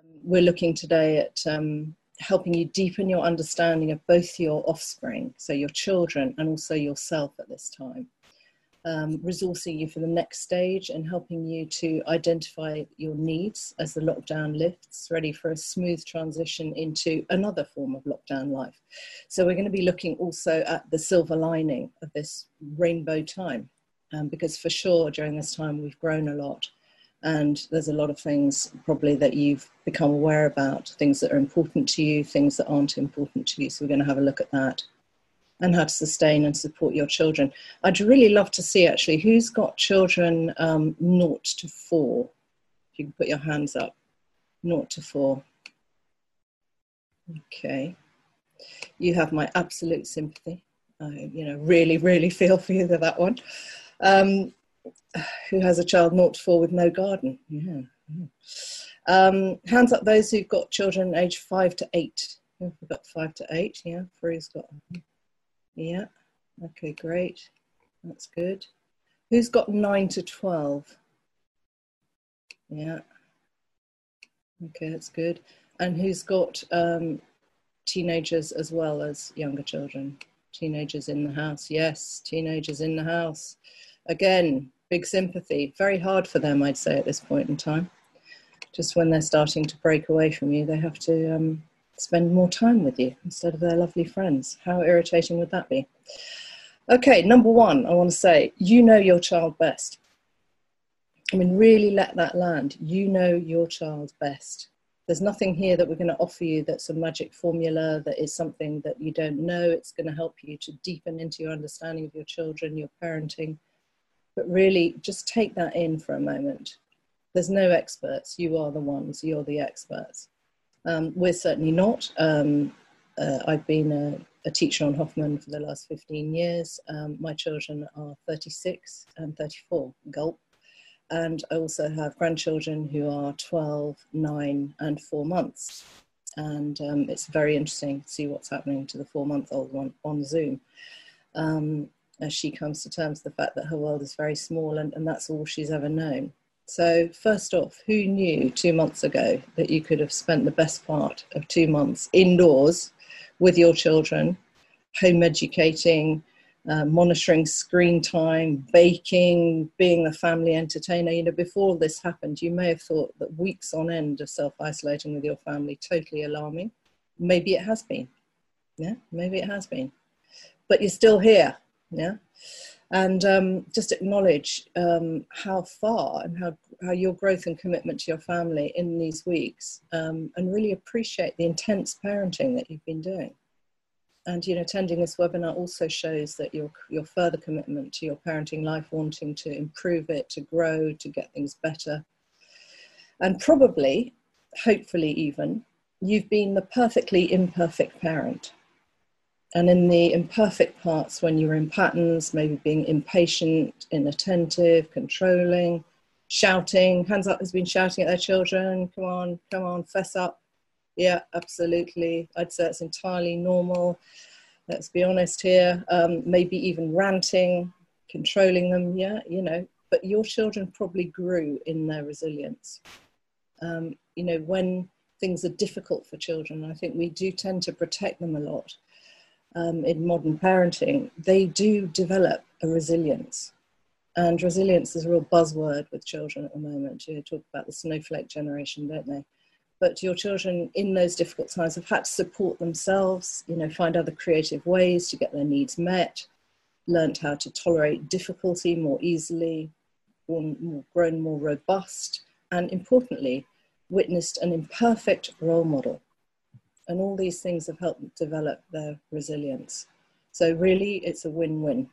We're looking today at helping you deepen your understanding of both your offspring, so your children, and also yourself at this time. Resourcing you for the next stage and helping you to identify your needs as the lockdown lifts, ready for a smooth transition into another form of lockdown life. So we're going to be looking also at the silver lining of this rainbow time, because for sure during this time we've grown a lot. And there's a lot of things probably that you've become aware about, things that are important to you, things that aren't important to you. So we're going to have a look at that and how to sustain and support your children. I'd really love to see actually who's got children 0 to 4. If you can put your hands up, 0 to 4. Okay. You have my absolute sympathy. I, really, really feel for you with that one. Who has a child 0 to 4 with no garden? Yeah. Hands up those who've got children aged 5 to 8. We've got 5 to 8, yeah. Free's got, yeah. Okay, great. That's good. Who's got 9 to 12? Yeah. Okay, that's good. And who's got teenagers as well as younger children? Teenagers in the house. Yes, teenagers in the house. Again, big sympathy. Very hard for them, I'd say, at this point in time. Just when they're starting to break away from you, they have to spend more time with you instead of their lovely friends. How irritating would that be? Okay, number one, I want to say, you know your child best. I mean, really let that land. You know your child best. There's nothing here that we're going to offer you that's a magic formula, that is something that you don't know. It's going to help you to deepen into your understanding of your children, your parenting. But really, just take that in for a moment. There's no experts. You are the ones. You're the experts. We're certainly not. I've been a teacher on Hoffman for the last 15 years. My children are 36 and 34, gulp. And I also have grandchildren who are 12, 9 and 4 months. And it's very interesting to see what's happening to the 4-month-old one on Zoom. As she comes to terms with the fact that her world is very small and that's all she's ever known. So first off, who knew 2 months ago that you could have spent the best part of 2 months indoors with your children, home educating, monitoring screen time, baking, being the family entertainer? Before all this happened, you may have thought that weeks on end of self-isolating with your family, totally alarming. Maybe it has been. Yeah, maybe it has been. But you're still here. Yeah. And just acknowledge how far and how your growth and commitment to your family in these weeks, and really appreciate the intense parenting that you've been doing. And, attending this webinar also shows that your further commitment to your parenting life, wanting to improve it, to grow, to get things better. And probably, hopefully even, you've been the perfectly imperfect parent. And in the imperfect parts, when you're in patterns, maybe being impatient, inattentive, controlling, shouting. Hands up who's been shouting at their children. Come on, fess up. Yeah, absolutely. I'd say it's entirely normal. Let's be honest here. Maybe even ranting, controlling them. Yeah, but your children probably grew in their resilience. When things are difficult for children, I think we do tend to protect them a lot. In modern parenting, they do develop a resilience. And resilience is a real buzzword with children at the moment. You talk about the snowflake generation, don't they? But your children in those difficult times have had to support themselves, find other creative ways to get their needs met, learned how to tolerate difficulty more easily, grown more robust, and importantly, witnessed an imperfect role model. And all these things have helped develop their resilience. So really, it's a win-win.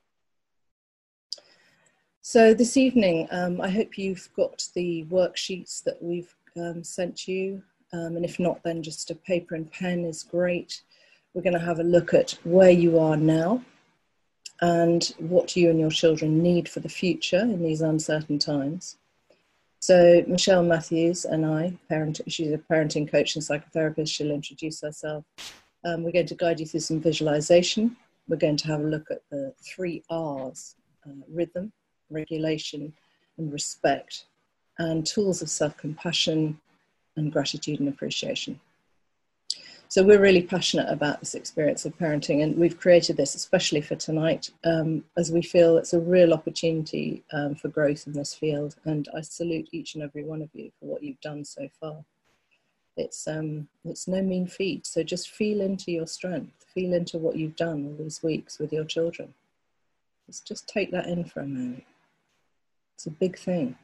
So this evening, I hope you've got the worksheets that we've sent you. And if not, then just a paper and pen is great. We're going to have a look at where you are now and what you and your children need for the future in these uncertain times. So Michelle Matthews and I, she's a parenting coach and psychotherapist. She'll introduce herself. We're going to guide you through some visualization. We're going to have a look at the 3 R's, rhythm, regulation, and respect, and tools of self-compassion, and gratitude and appreciation. So we're really passionate about this experience of parenting, and we've created this especially for tonight, as we feel it's a real opportunity for growth in this field. And I salute each and every one of you for what you've done so far. It's no mean feat. So just feel into your strength, feel into what you've done all these weeks with your children. Let's just take that in for a moment. It's a big thing.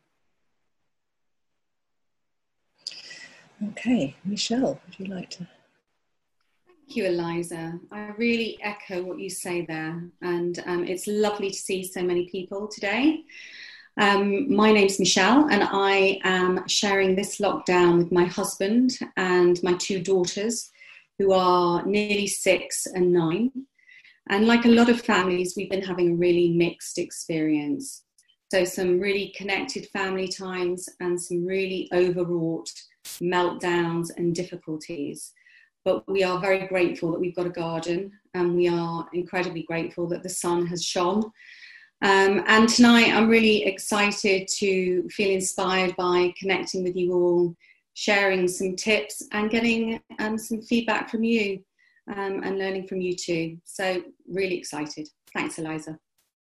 Okay, Michelle, would you like to? Thank you, Eliza. I really echo what you say there, and it's lovely to see so many people today. My name's Michelle, and I am sharing this lockdown with my husband and my two daughters, who are nearly 6 and 9. And like a lot of families, we've been having a really mixed experience. So some really connected family times and some really overwrought meltdowns and difficulties. But we are very grateful that we've got a garden, and we are incredibly grateful that the sun has shone. And tonight I'm really excited to feel inspired by connecting with you all, sharing some tips and getting some feedback from you and learning from you too. So really excited. Thanks, Eliza.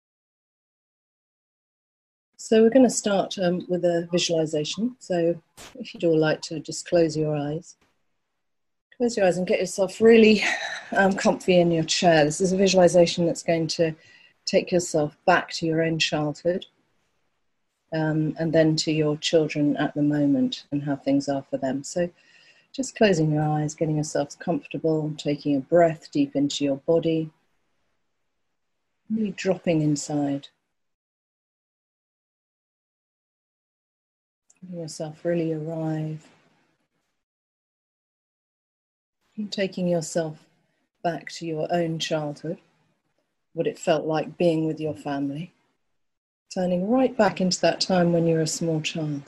So we're going to start with a visualization. So if you'd all like to just close your eyes. Close your eyes and get yourself really comfy in your chair. This is a visualization that's going to take yourself back to your own childhood and then to your children at the moment and how things are for them. So just closing your eyes, getting yourself comfortable, taking a breath deep into your body, really dropping inside. Letting yourself really arrive. And taking yourself back to your own childhood, what it felt like being with your family. Turning right back into that time when you were a small child.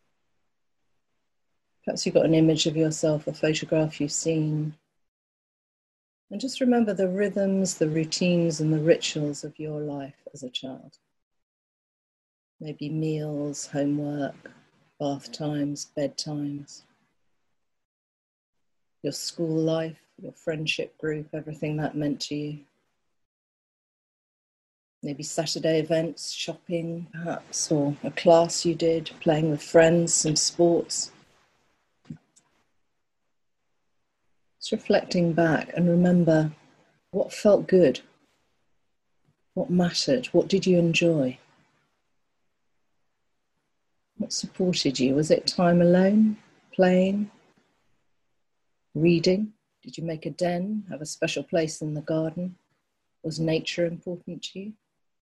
Perhaps you've got an image of yourself, a photograph you've seen. And just remember the rhythms, the routines, and the rituals of your life as a child. Maybe meals, homework, bath times, bedtimes. Your school life, your friendship group, everything that meant to you. Maybe Saturday events, shopping perhaps, or a class you did, playing with friends, some sports. Just reflecting back and remember what felt good, what mattered, what did you enjoy? What supported you? Was it time alone, playing, reading? Did you make a den, have a special place in the garden? Was nature important to you?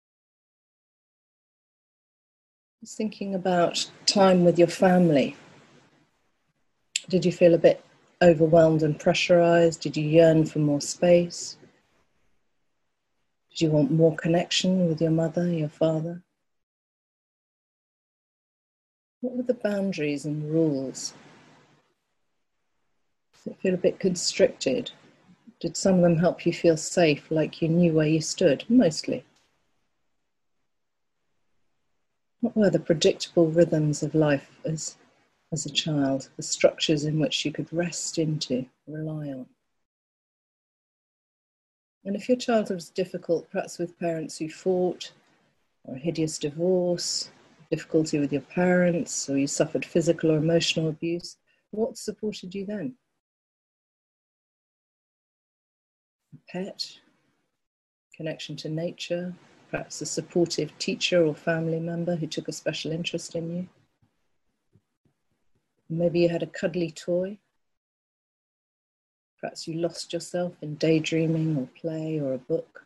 Just thinking about time with your family. Did you feel a bit overwhelmed and pressurized? Did you yearn for more space? Did you want more connection with your mother, your father? What were the boundaries and rules? Did it feel a bit constricted? Did some of them help you feel safe, like you knew where you stood, mostly? What were the predictable rhythms of life as a child, the structures in which you could rest into, rely on? And if your childhood was difficult, perhaps with parents who fought, or a hideous divorce, difficulty with your parents, or you suffered physical or emotional abuse, what supported you then? A pet, connection to nature, perhaps a supportive teacher or family member who took a special interest in you. Maybe you had a cuddly toy. Perhaps you lost yourself in daydreaming or play or a book.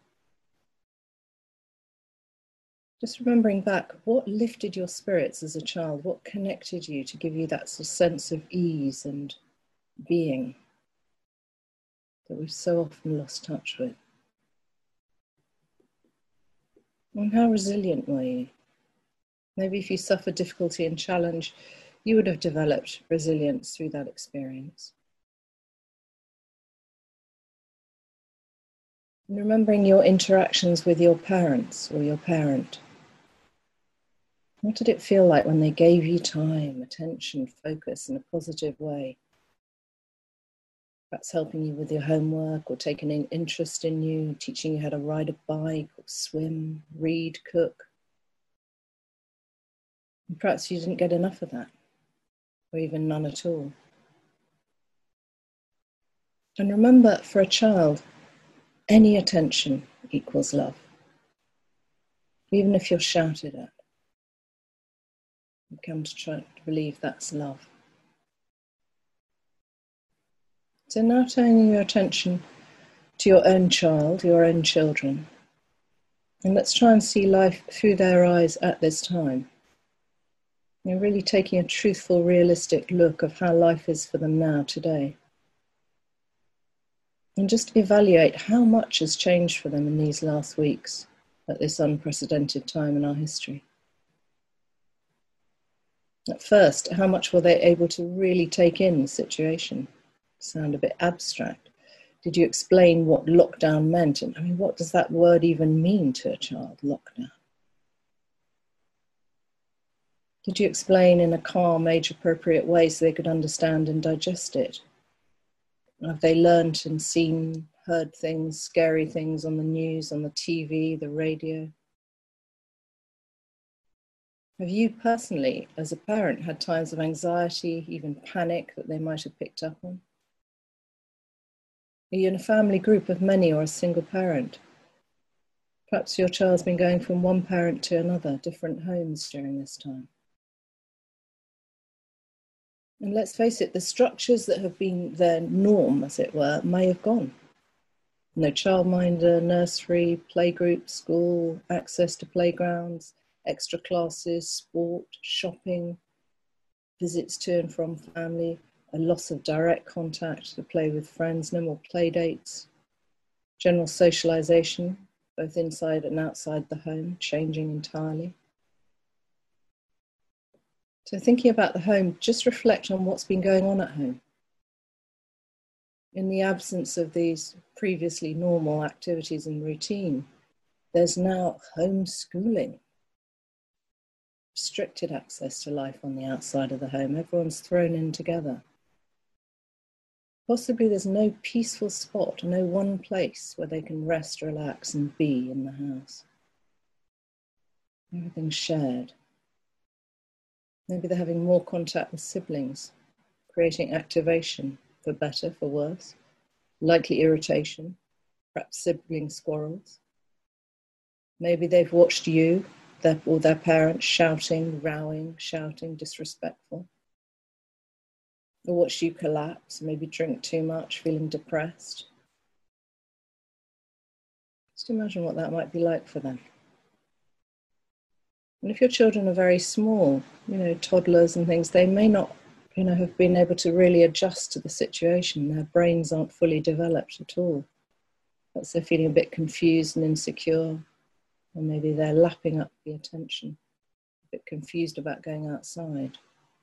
Just remembering back, what lifted your spirits as a child? What connected you to give you that sort of sense of ease and being that we've so often lost touch with? And how resilient were you? Maybe if you suffered difficulty and challenge, you would have developed resilience through that experience. And remembering your interactions with your parents or your parent. What did it feel like when they gave you time, attention, focus in a positive way? Perhaps helping you with your homework or taking an interest in you, teaching you how to ride a bike or swim, read, cook. And perhaps you didn't get enough of that, or even none at all. And remember, for a child, any attention equals love. Even if you're shouted at, you come to try to believe that's love. So now turning your attention to your own child, your own children, and let's try and see life through their eyes at this time. You're really taking a truthful, realistic look of how life is for them now, today. And just evaluate how much has changed for them in these last weeks at this unprecedented time in our history. At first, how much were they able to really take in the situation? Sound a bit abstract. Did you explain what lockdown meant? And I mean, what does that word even mean to a child, lockdown? Did you explain in a calm, age-appropriate way so they could understand and digest it? Have they learned and seen, heard things, scary things on the news, on the TV, the radio? Have you personally, as a parent, had times of anxiety, even panic that they might have picked up on? Are you in a family group of many or a single parent? Perhaps your child's been going from one parent to another, different homes during this time. And let's face it, the structures that have been their norm, as it were, may have gone. No childminder, nursery, playgroup, school, access to playgrounds, extra classes, sport, shopping, visits to and from family, a loss of direct contact to play with friends, no more play dates, general socialization, both inside and outside the home, changing entirely. So thinking about the home, just reflect on what's been going on at home. In the absence of these previously normal activities and routine, there's now homeschooling. Restricted access to life on the outside of the home. Everyone's thrown in together. Possibly there's no peaceful spot, no one place where they can rest, relax, and be in the house. Everything's shared. Maybe they're having more contact with siblings, creating activation, for better, for worse, likely irritation, perhaps sibling squabbles. Maybe they've watched you or their parents shouting, rowing, shouting, disrespectful. Or watch you collapse, maybe drink too much, feeling depressed. Just imagine what that might be like for them. And if your children are very small, toddlers and things, they may not, have been able to really adjust to the situation. Their brains aren't fully developed at all. Perhaps they're feeling a bit confused and insecure, or maybe they're lapping up the attention, a bit confused about going outside.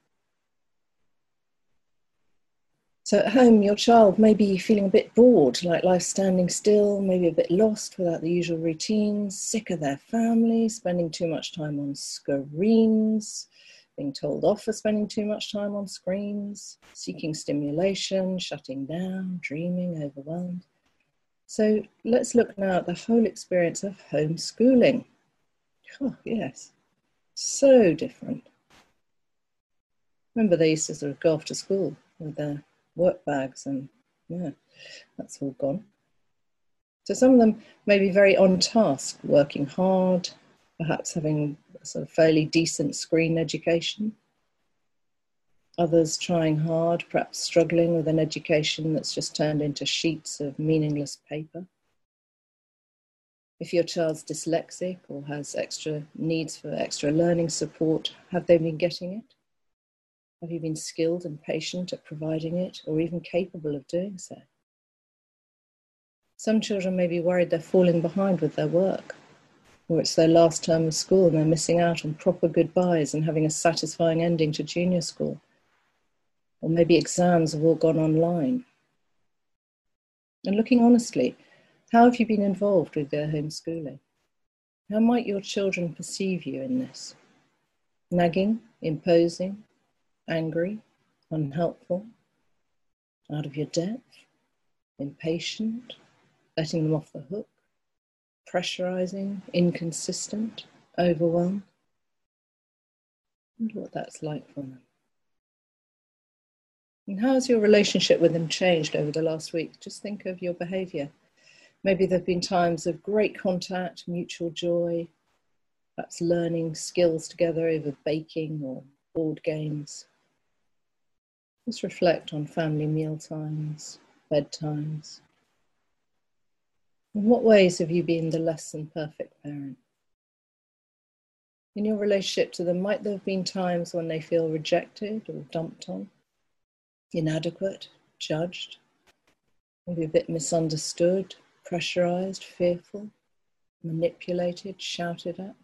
So at home, your child may be feeling a bit bored, like life standing still, maybe a bit lost without the usual routines, sick of their family, spending too much time on screens, being told off for spending too much time on screens, seeking stimulation, shutting down, dreaming, overwhelmed. So let's look now at the whole experience of homeschooling. Oh, yes, so different. Remember, they used to sort of go off to school with their work bags, and that's all gone. So some of them may be very on task, working hard, perhaps having a sort of fairly decent screen education. Others trying hard, perhaps struggling with an education that's just turned into sheets of meaningless paper. If your child's dyslexic or has extra needs for extra learning support, have they been getting it? Have you been skilled and patient at providing it, or even capable of doing so? Some children may be worried they're falling behind with their work, or it's their last term of school and they're missing out on proper goodbyes and having a satisfying ending to junior school. Or maybe exams have all gone online. And looking honestly, how have you been involved with their homeschooling? How might your children perceive you in this? Nagging, imposing, angry, unhelpful, out of your depth, impatient, letting them off the hook, pressurizing, inconsistent, overwhelmed. I wonder what that's like for them. And how has your relationship with them changed over the last week? Just think of your behavior. Maybe there have been times of great contact, mutual joy, perhaps learning skills together over baking or board games. Just reflect on family meal times, bedtimes. In what ways have you been the less than perfect parent? In your relationship to them, might there have been times when they feel rejected or dumped on, inadequate, judged, maybe a bit misunderstood, pressurized, fearful, manipulated, shouted at?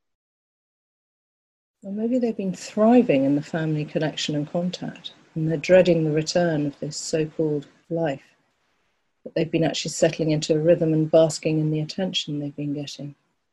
Or maybe they've been thriving in the family connection and contact, and they're dreading the return of this so-called life, but they've been actually settling into a rhythm and basking in the attention they've been getting.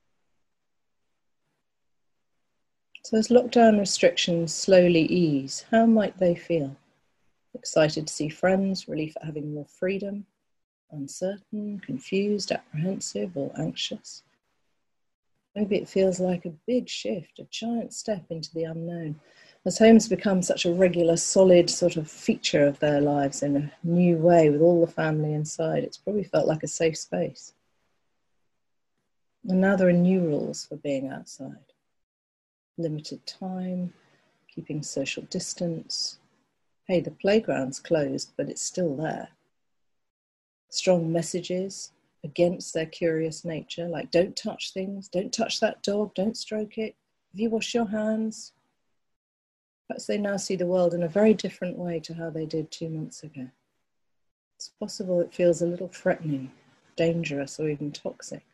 So as lockdown restrictions slowly ease, how might they feel? Excited to see friends, relief at having more freedom, uncertain, confused, apprehensive, or anxious? Maybe it feels like a big shift, a giant step into the unknown, as home's become such a regular, solid sort of feature of their lives in a new way with all the family inside. It's probably felt like a safe space. And now there are new rules for being outside. Limited time, keeping social distance. Hey, the playground's closed, but it's still there. Strong messages against their curious nature, like don't touch things, don't touch that dog, don't stroke it, have you washed your hands? Perhaps they now see the world in a very different way to how they did 2 months ago. It's possible it feels a little threatening, dangerous, or even toxic.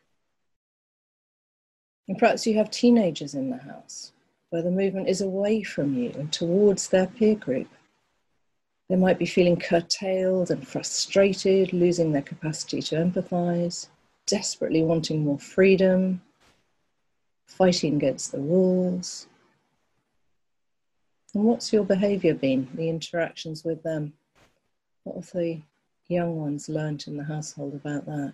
And perhaps you have teenagers in the house where the movement is away from you and towards their peer group. They might be feeling curtailed and frustrated, losing their capacity to empathize, desperately wanting more freedom, fighting against the rules. And what's your behavior been, the interactions with them? What have the young ones learnt in the household about that?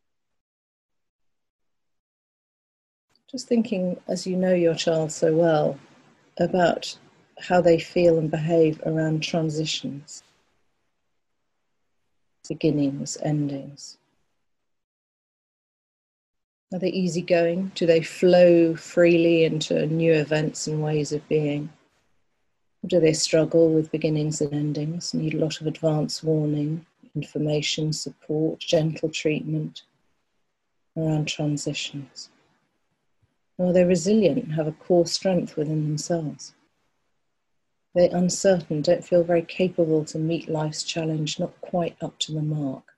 Just thinking, as you know your child so well, about how they feel and behave around transitions, beginnings, endings. Are they easygoing? Do they flow freely into new events and ways of being? Or do they struggle with beginnings and endings, need a lot of advance warning, information, support, gentle treatment around transitions? Or are they resilient and have a core strength within themselves? They're uncertain, don't feel very capable to meet life's challenge, not quite up to the mark.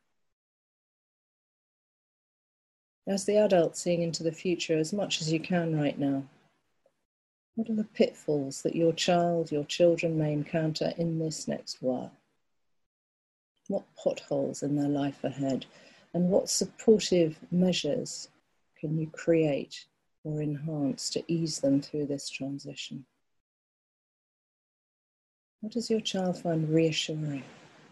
As the adult seeing into the future as much as you can right now, what are the pitfalls that your child, your children may encounter in this next while? What potholes in their life ahead? And what supportive measures can you create or enhance to ease them through this transition? What does your child find reassuring?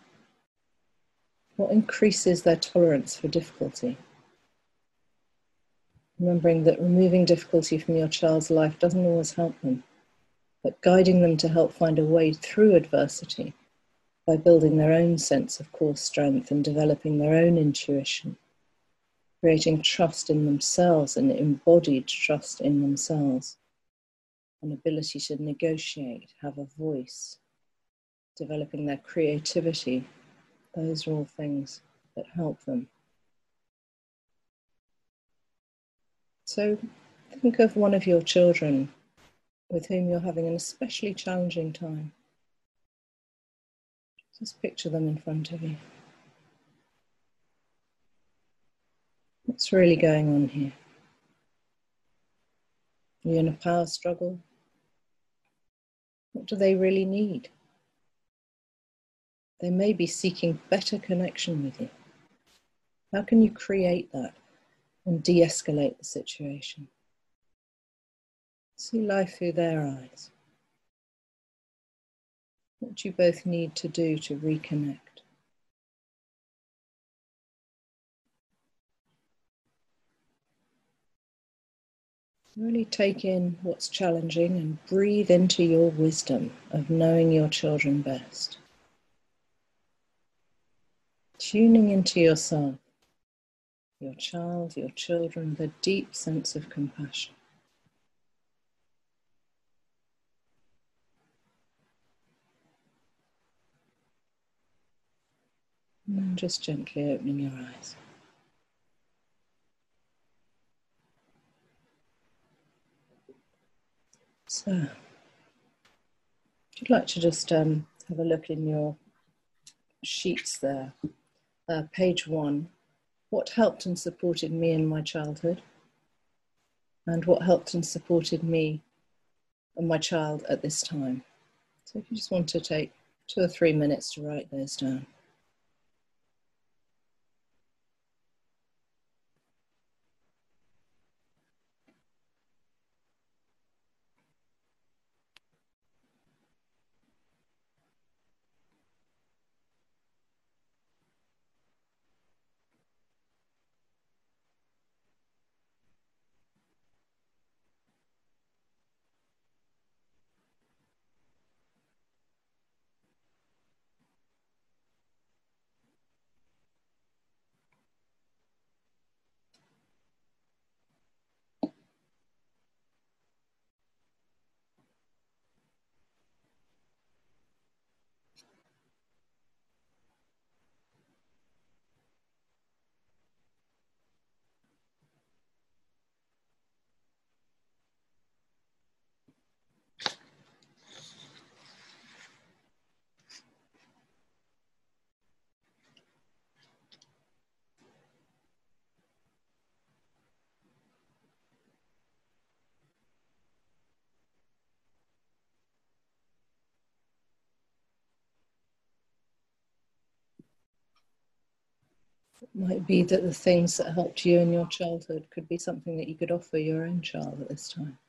What increases their tolerance for difficulty? Remembering that removing difficulty from your child's life doesn't always help them, but guiding them to help find a way through adversity by building their own sense of core strength and developing their own intuition, creating trust in themselves and embodied trust in themselves, an ability to negotiate, have a voice, developing their creativity. Those are all things that help them. So think of one of your children with whom you're having an especially challenging time. Just picture them in front of you. What's really going on here? Are you in a power struggle? What do they really need? They may be seeking better connection with you. How can you create that and de-escalate the situation? See life through their eyes. What do you both need to do to reconnect? Really take in what's challenging and breathe into your wisdom of knowing your children best. Tuning into yourself, your child, your children, with a deep sense of compassion. And just gently opening your eyes. So, if you'd like to just have a look in your sheets there. Page 1, what helped and supported me in my childhood? And what helped and supported me and my child at this time? So if you just want to take 2 or 3 minutes to write those down. It might be that the things that helped you in your childhood could be something that you could offer your own child at this time.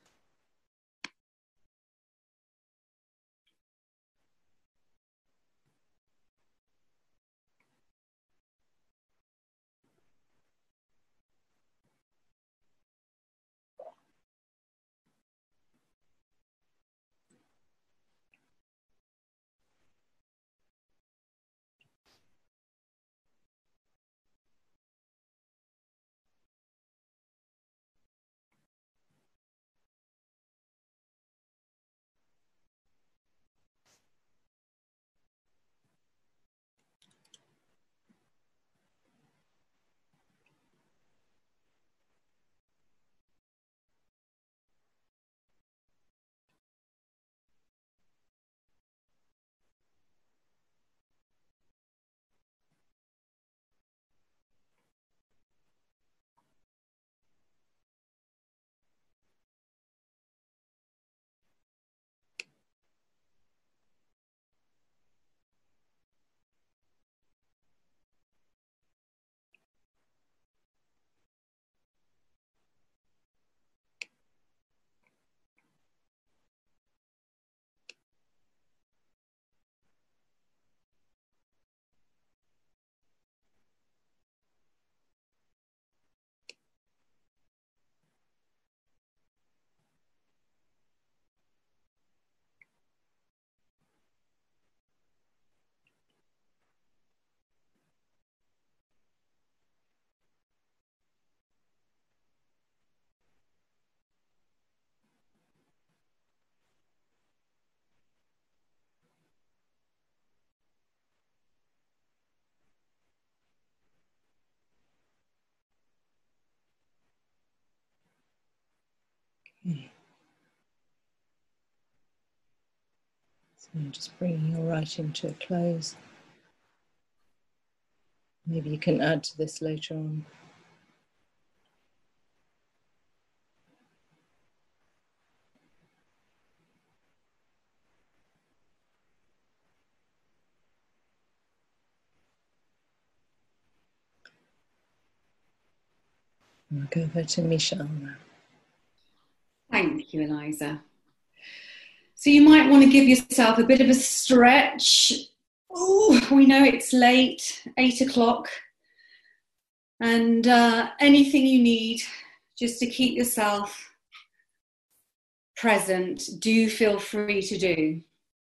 Okay. So just bringing your writing to a close. Maybe you can add to this later on. I'll go over to Michelle now. Thank Thank you, Eliza. So you might want to give yourself a bit of a stretch. Oh, we know it's late, 8 o'clock. And anything you need just to keep yourself present, do feel free to do.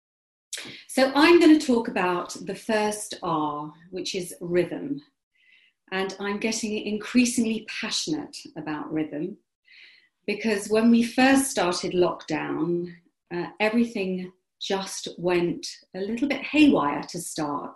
So I'm going to talk about the first R, which is rhythm. And I'm getting increasingly passionate about rhythm because when we first started lockdown, everything just went a little bit haywire to start.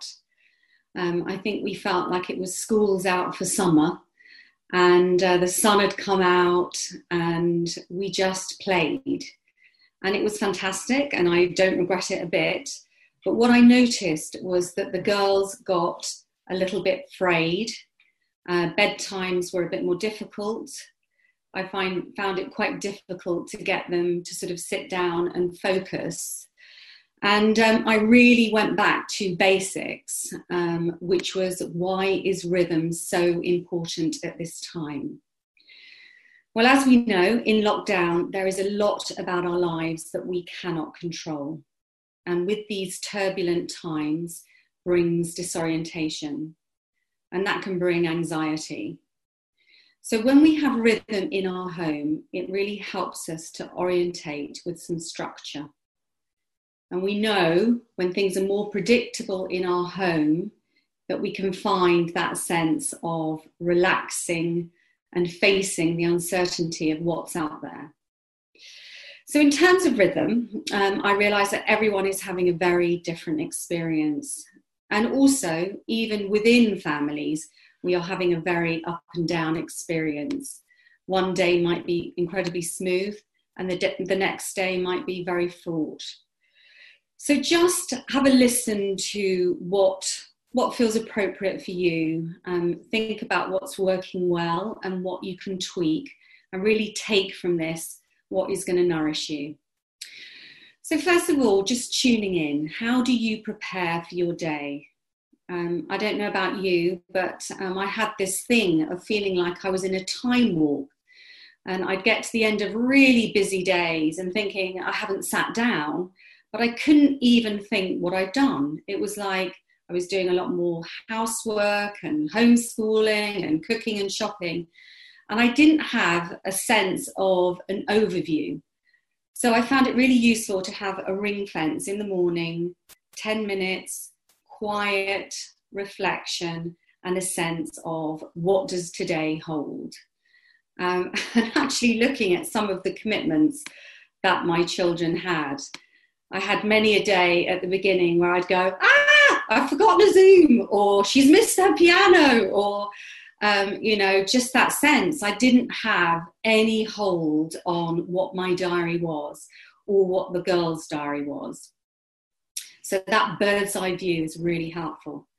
I think we felt like it was schools out for summer and the sun had come out and we just played. And it was fantastic and I don't regret it a bit. But what I noticed was that the girls got a little bit frayed. Bedtimes were a bit more difficult. I found it quite difficult to get them to sort of sit down and focus. And I really went back to basics, which was, why is rhythm so important at this time? Well, as we know, in lockdown, there is a lot about our lives that we cannot control. And with these turbulent times brings disorientation, and that can bring anxiety. So when we have rhythm in our home, it really helps us to orientate with some structure. And we know when things are more predictable in our home, that we can find that sense of relaxing and facing the uncertainty of what's out there. So in terms of rhythm, I realise that everyone is having a very different experience. And also, even within families, we are having a very up and down experience. One day might be incredibly smooth and the next day might be very fraught. So just have a listen to what feels appropriate for you. Think about what's working well and what you can tweak and really take from this what is going to nourish you. So first of all, just tuning in. How do you prepare for your day? I don't know about you, but I had this thing of feeling like I was in a time warp. And I'd get to the end of really busy days and thinking I haven't sat down, but I couldn't even think what I'd done. It was like I was doing a lot more housework and homeschooling and cooking and shopping. And I didn't have a sense of an overview. So I found it really useful to have a ring fence in the morning, 10 minutes, quiet reflection and a sense of what does today hold. And actually looking at some of the commitments that my children had. I had many a day at the beginning where I'd go, I've forgotten a Zoom, or she's missed her piano, or, just that sense. I didn't have any hold on what my diary was or what the girls' diary was. So that bird's eye view is really helpful.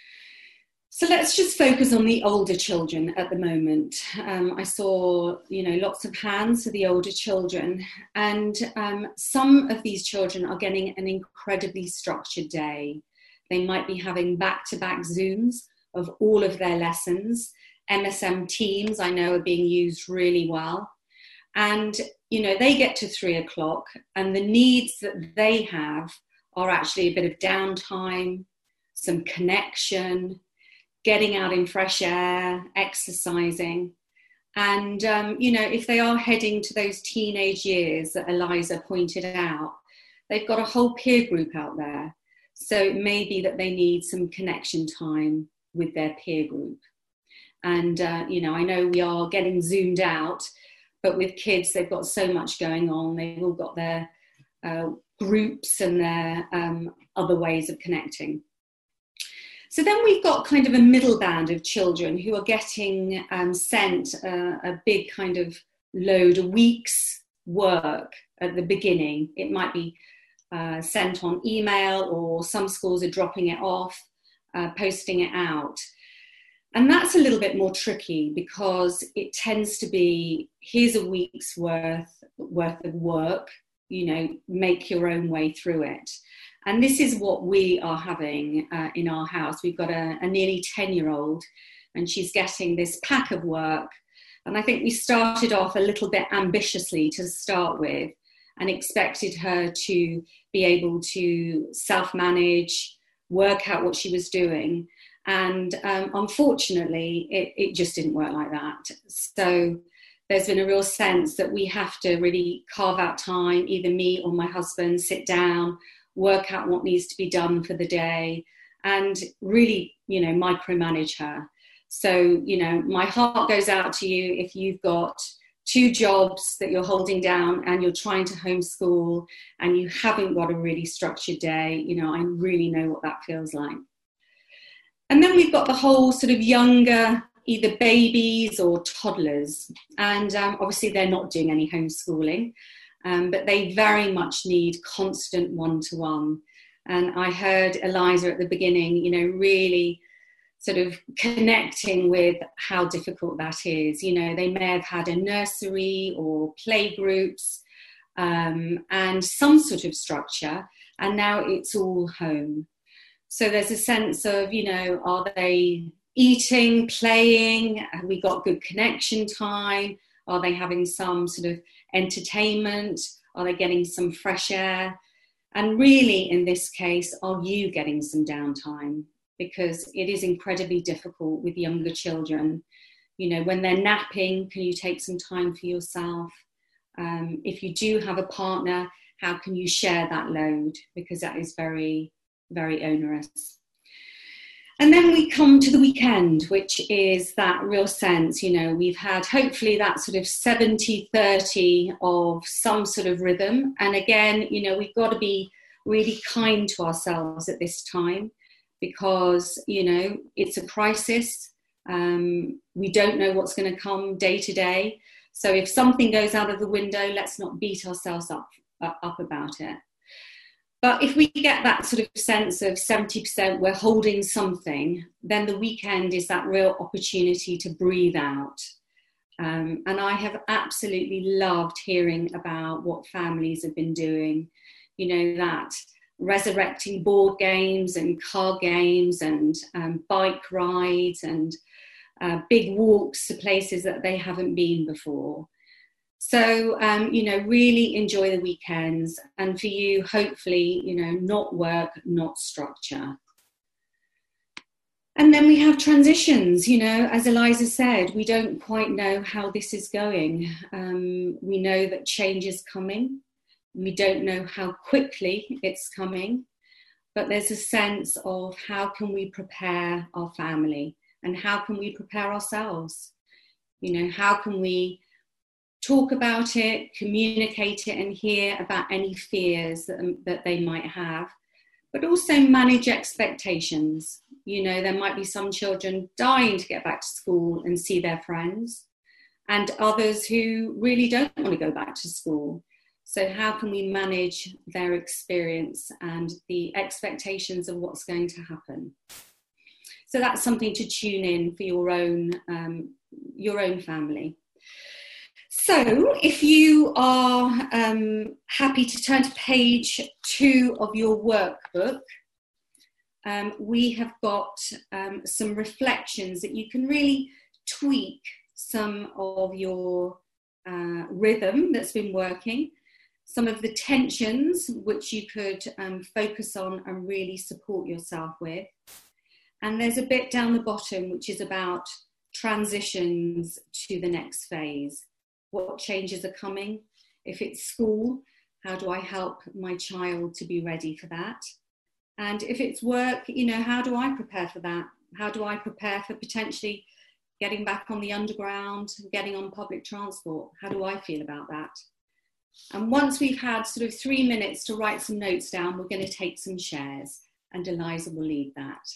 So let's just focus on the older children at the moment. I saw, lots of hands for the older children, and some of these children are getting an incredibly structured day. They might be having back-to-back Zooms of all of their lessons. MSM Teams, I know, are being used really well. And, they get to 3 o'clock and the needs that they have are actually a bit of downtime, some connection, getting out in fresh air, exercising. And, if they are heading to those teenage years that Eliza pointed out, they've got a whole peer group out there. So it may be that they need some connection time with their peer group. And, I know we are getting zoomed out, but with kids, they've got so much going on. They've all got their groups and their other ways of connecting. So then we've got kind of a middle band of children who are getting sent a big kind of load, a week's work at the beginning. It might be sent on email, or some schools are dropping it off, posting it out. And that's a little bit more tricky because it tends to be, here's a week's worth of work, make your own way through it. And this is what we are having in our house. We've got a nearly 10-year-old, and she's getting this pack of work, And I think we started off a little bit ambitiously to start with and expected her to be able to self-manage, work out what she was doing. And unfortunately, it just didn't work like that. So there's been a real sense that we have to really carve out time, either me or my husband, sit down, work out what needs to be done for the day, and really, micromanage her. So, my heart goes out to you if you've got 2 jobs that you're holding down and you're trying to homeschool and you haven't got a really structured day. I really know what that feels like. And then we've got the whole sort of younger, either babies or toddlers. And obviously they're not doing any homeschooling, but they very much need constant one-to-one. And I heard Eliza at the beginning, really sort of connecting with how difficult that is. They may have had a nursery or play groups and some sort of structure, and now it's all home. So there's a sense of, are they eating, playing? Have we got good connection time? Are they having some sort of entertainment? Are they getting some fresh air? And really, in this case, are you getting some downtime? Because it is incredibly difficult with younger children. When they're napping, can you take some time for yourself? If you do have a partner, how can you share that load? Because that is very, very onerous. And then we come to the weekend, which is that real sense, we've had hopefully that sort of 70-30 of some sort of rhythm. And again, we've got to be really kind to ourselves at this time because, it's a crisis. We don't know what's going to come day to day. So if something goes out of the window, let's not beat ourselves up about it. But if we get that sort of sense of 70% we're holding something, then the weekend is that real opportunity to breathe out. And I have absolutely loved hearing about what families have been doing, that resurrecting board games and card games and bike rides and big walks to places that they haven't been before. So, really enjoy the weekends, and for you, hopefully, not work, not structure. And then we have transitions, as Eliza said, we don't quite know how this is going. We know that change is coming. We don't know how quickly it's coming, but there's a sense of how can we prepare our family and how can we prepare ourselves? How can we talk about it, communicate it, and hear about any fears that they might have, but also manage expectations. There might be some children dying to get back to school and see their friends, and others who really don't want to go back to school. So how can we manage their experience and the expectations of what's going to happen? So that's something to tune in for your own family. So if you are happy to turn to page 2 of your workbook, we have got some reflections that you can really tweak some of your rhythm that's been working, some of the tensions which you could focus on and really support yourself with. And there's a bit down the bottom which is about transitions to the next phase. What changes are coming? If it's school, how do I help my child to be ready for that? And if it's work, how do I prepare for that? How do I prepare for potentially getting back on the underground, getting on public transport? How do I feel about that? And once we've had sort of 3 minutes to write some notes down, we're going to take some shares, and Eliza will lead that.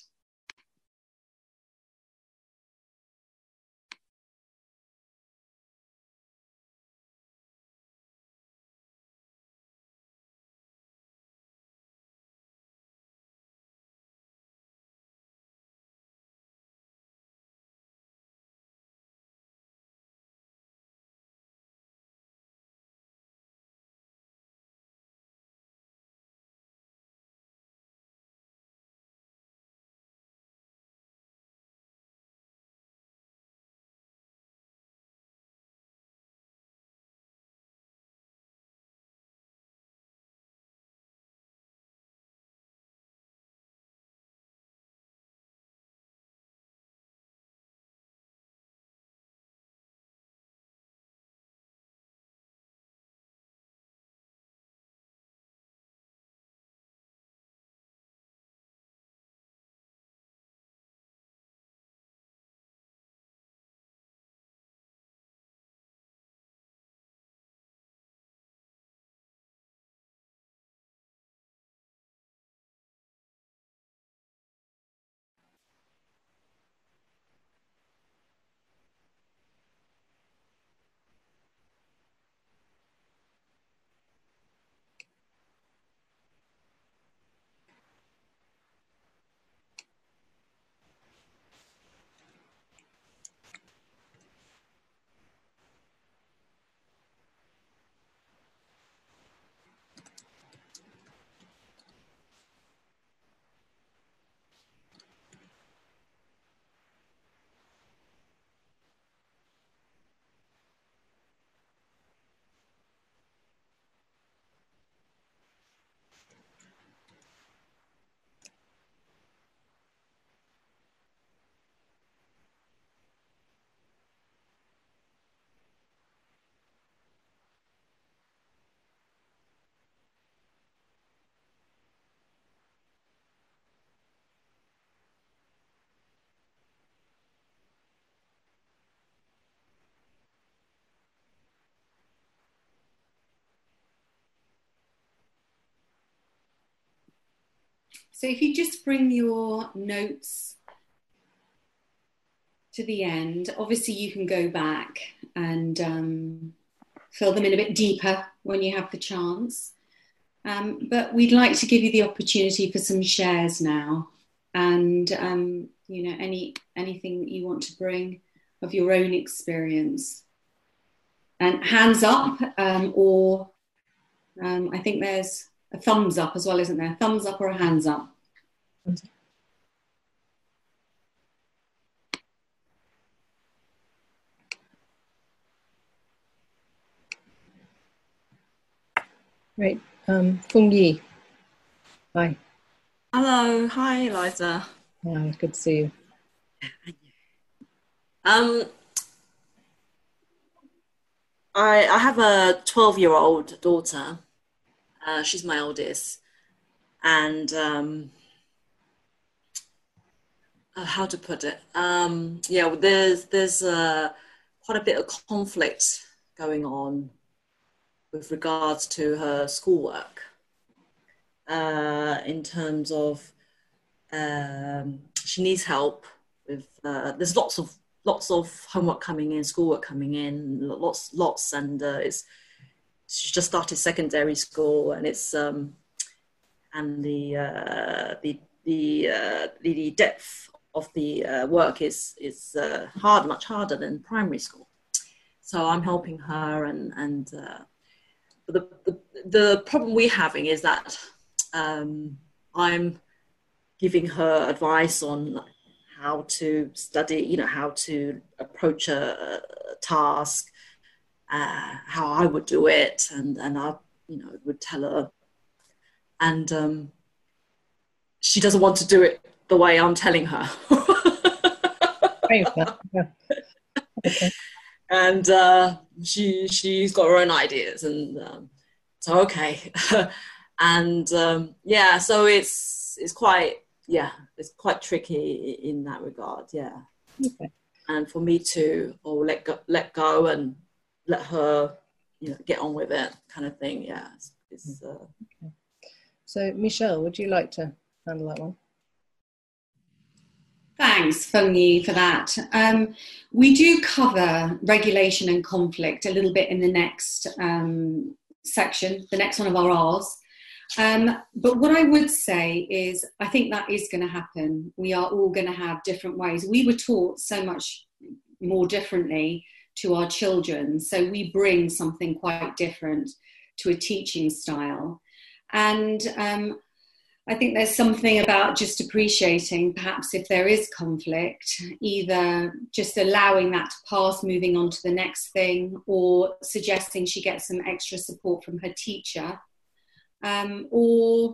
So if you just bring your notes to the end, obviously you can go back and fill them in a bit deeper when you have the chance. But we'd like to give you the opportunity for some shares now, and you know, anything that you want to bring of your own experience. And hands up, or I think there's a thumbs up as well, isn't there? Thumbs up or a hands up? Great. Fung Yi. Hi. Hello, hi Eliza. Hi, good to see you. I have a 12-year-old daughter. She's my oldest, and how to put it? Yeah, there's quite a bit of conflict going on with regards to her schoolwork. In terms of she needs help with there's lots of homework coming in, schoolwork coming in, lots, and she's just started secondary school, and it's and the depth of the work is much harder than primary school. So I'm helping her, and the problem we're having is that I'm giving her advice on how to study, you know, how to approach a task, how I would do it, and I, you know, would tell her, and she doesn't want to do it the way I'm telling her. Yeah. Okay. And she's got her own ideas, and so okay, and yeah, so it's quite tricky in that regard, yeah. Okay. And for me to let go and let her, you know, get on with it, kind of thing, yeah. Okay. So Michelle, would you like to handle that one? Thanks, Fung Yi, for that. We do cover regulation and conflict a little bit in the next section, the next one of our R's. But what I would say is, I think that is going to happen. We are all going to have different ways. We were taught so much more differently to our children, so we bring something quite different to a teaching style. And I think there's something about just appreciating, perhaps if there is conflict, either just allowing that to pass, moving on to the next thing, or suggesting she gets some extra support from her teacher, or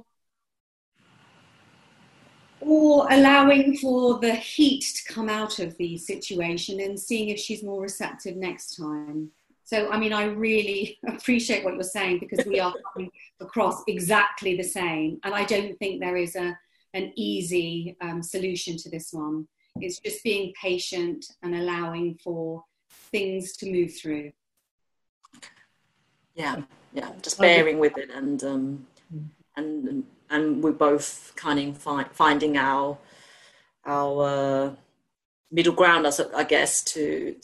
allowing for the heat to come out of the situation and seeing if she's more receptive next time. So, I mean, I really appreciate what you're saying, because we are coming across exactly the same. And I don't think there is an easy solution to this one. It's just being patient and allowing for things to move through. Yeah, just bearing with it, and we're both kind of finding our middle ground, I guess, to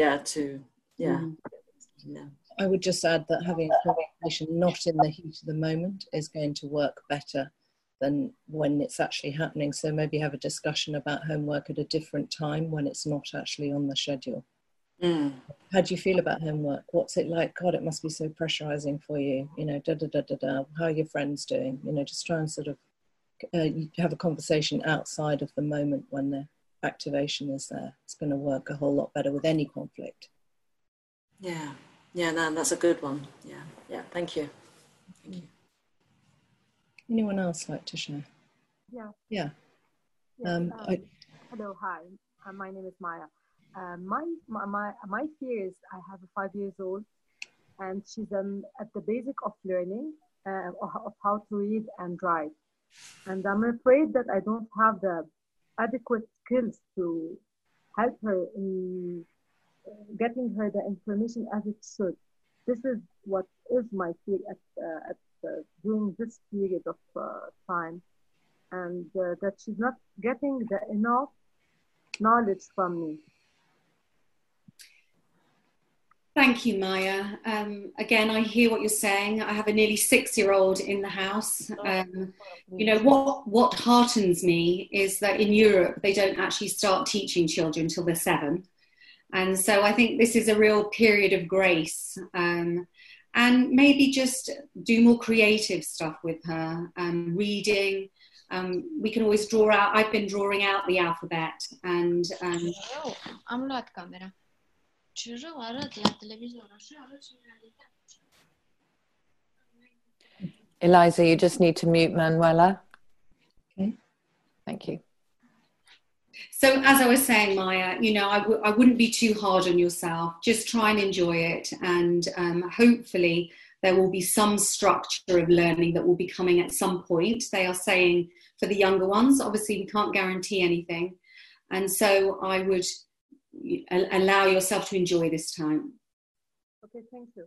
Yeah. I would just add that having a conversation not in the heat of the moment is going to work better than when it's actually happening. So maybe have a discussion about homework at a different time when it's not actually on the schedule. How do you feel about homework? What's it like? God, it must be so pressurizing for you. You know, How are your friends doing? You know, just try and sort of have a conversation outside of the moment when the activation is there. It's going to work a whole lot better with any conflict. Yeah, no, that's a good one. Yeah, thank you. Anyone else like to share? Yeah. Hello, hi. My name is Maya. My fear is, I have a 5 years old, and she's at the basic of learning of how to read and write, and I'm afraid that I don't have the adequate skills to help her in getting her the information as it should. This is what is my fear during this period of time. and that she's not getting the enough knowledge from me. Thank you, Maya. Again, I hear what you're saying. I have a nearly 6-year-old in the house. You know, what heartens me is that in Europe, they don't actually start teaching children till they're 7. And so I think this is a real period of grace. And maybe just do more creative stuff with her, reading. We can always draw out. I've been drawing out the alphabet and... am luat camera. Eliza, you just need to mute Manuela. Okay. Thank you. So as I was saying, Maya, you know, I wouldn't be too hard on yourself. Just try and enjoy it. And hopefully there will be some structure of learning that will be coming at some point. They are saying for the younger ones, obviously we can't guarantee anything. And so I would allow yourself to enjoy this time. Okay, thank you.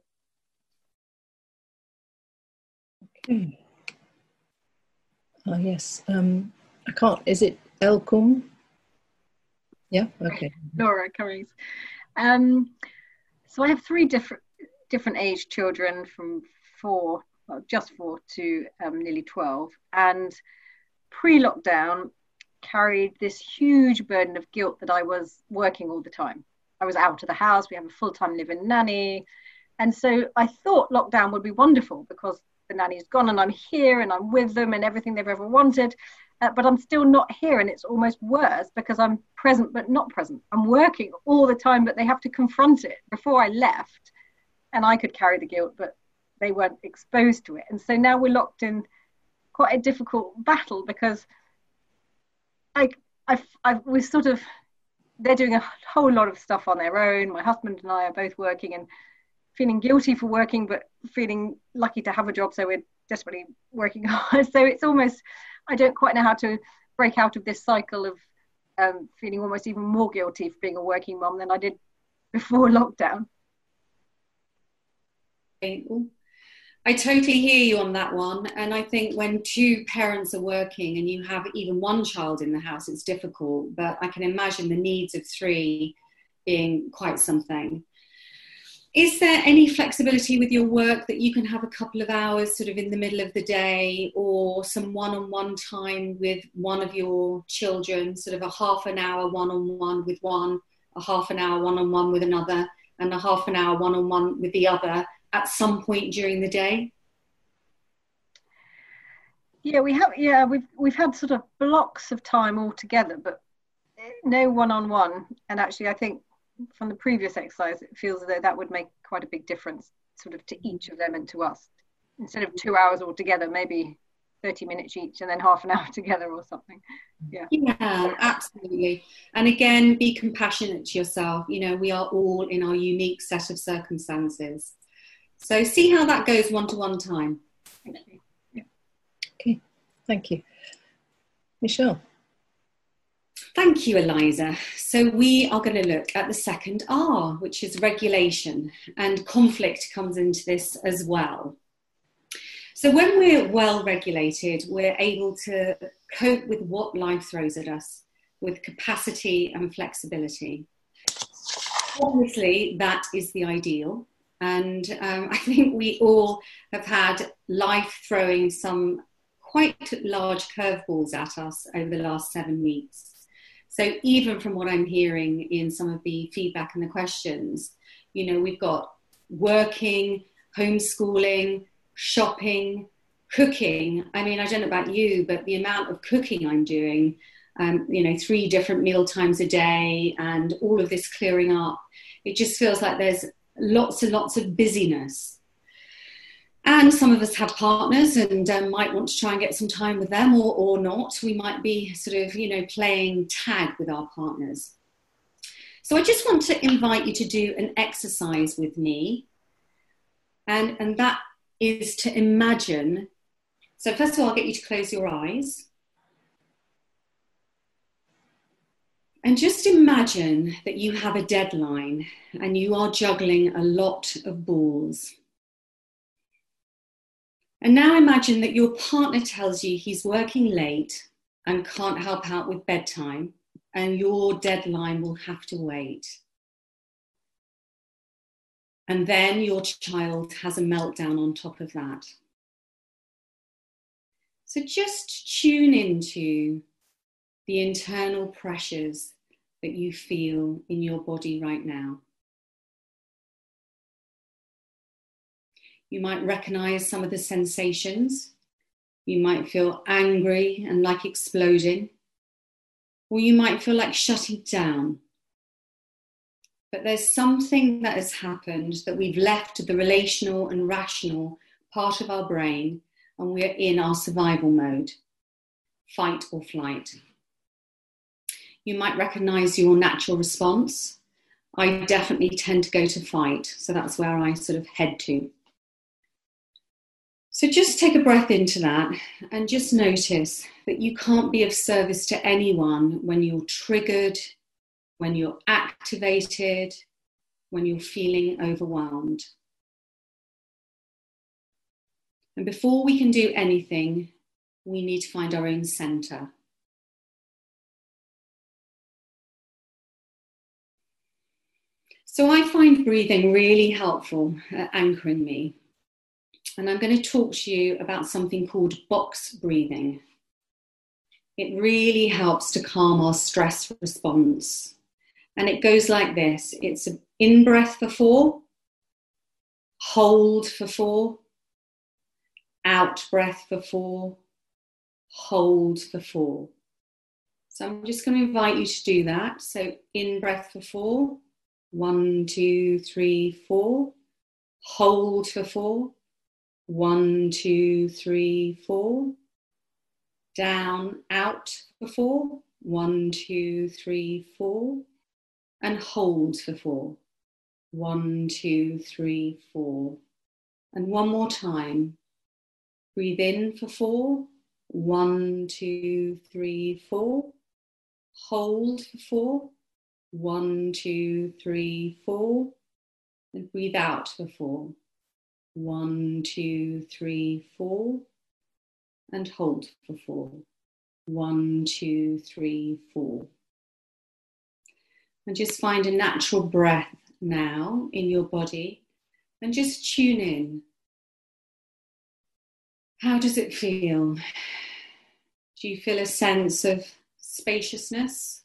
Okay. Oh, yes. I can't. Is it Elkum? Yeah. Okay. Laura Cummings. So I have 3 different age children from 4, well, just 4 to nearly 12, and pre-lockdown carried this huge burden of guilt that I was working all the time. I was out of the house. We have a full-time live-in nanny. And so I thought lockdown would be wonderful because the nanny's gone and I'm here and I'm with them and everything they've ever wanted. But I'm still not here, and it's almost worse because I'm present but not present. I'm working all the time, but they have to confront it. Before I left, and I could carry the guilt, but they weren't exposed to it. And so now we're locked in quite a difficult battle because we're sort of, they're doing a whole lot of stuff on their own. My husband and I are both working and feeling guilty for working, but feeling lucky to have a job. So we're desperately working hard. So it's almost, I don't quite know how to break out of this cycle of feeling almost even more guilty for being a working mum than I did before lockdown. I totally hear you on that one. And I think when 2 parents are working and you have even 1 child in the house, it's difficult. But I can imagine the needs of 3 being quite something. Is there any flexibility with your work that you can have a couple of hours sort of in the middle of the day, or some one-on-one time with one of your children, sort of a half an hour one-on-one with one, a half an hour one-on-one with another, and a half an hour one-on-one with the other at some point during the day? Yeah, we've had sort of blocks of time all together, but no one-on-one. And actually, I think from the previous exercise, it feels as though that would make quite a big difference sort of to each of them and to us. Instead of 2 hours all together, maybe 30 minutes each and then half an hour together or something. Yeah, absolutely. And again, be compassionate to yourself. You know, we are all in our unique set of circumstances. So see how that goes one-to-one time. Thank you. Yeah. Okay, thank you. Michelle. Thank you, Eliza. So we are going to look at the second R, which is regulation, and conflict comes into this as well. So when we're well regulated, we're able to cope with what life throws at us with capacity and flexibility. Obviously, that is the ideal. And I think we all have had life throwing some quite large curveballs at us over the last 7 weeks. So even from what I'm hearing in some of the feedback and the questions, you know, we've got working, homeschooling, shopping, cooking. I mean, I don't know about you, but the amount of cooking I'm doing, you know, 3 different meal times a day and all of this clearing up, it just feels like there's lots and lots of busyness. And some of us have partners and might want to try and get some time with them or not. We might be sort of, you know, playing tag with our partners. So I just want to invite you to do an exercise with me. And that is to imagine. So first of all, I'll get you to close your eyes. And just imagine that you have a deadline and you are juggling a lot of balls. And now imagine that your partner tells you he's working late and can't help out with bedtime, and your deadline will have to wait. And then your child has a meltdown on top of that. So just tune into the internal pressures that you feel in your body right now. You might recognize some of the sensations. You might feel angry and like exploding, or you might feel like shutting down. But there's something that has happened that we've left the relational and rational part of our brain, and we're in our survival mode, fight or flight. You might recognize your natural response. I definitely tend to go to fight, so that's where I sort of head to. So just take a breath into that and just notice that you can't be of service to anyone when you're triggered, when you're activated, when you're feeling overwhelmed. And before we can do anything, we need to find our own center. So I find breathing really helpful at anchoring me. And I'm going to talk to you about something called box breathing. It really helps to calm our stress response. And it goes like this. It's an in-breath for 4, hold for 4, out-breath for 4, hold for 4. So I'm just going to invite you to do that. So in-breath for 4, 1, 2, 3, 4, hold for 4, 1, 2, 3, 4, down, out for 4, 1, 2, 3, 4, and hold for 4, 1, 2, 3, 4. And one more time. Breathe in for 4, 1, 2, 3, 4, hold for 4, 1, 2, 3, 4, and breathe out for 4, 1, 2, 3, 4, and hold for 4, 1, 2, 3, 4. And just find a natural breath now in your body and just tune in. How does it feel? Do you feel a sense of spaciousness?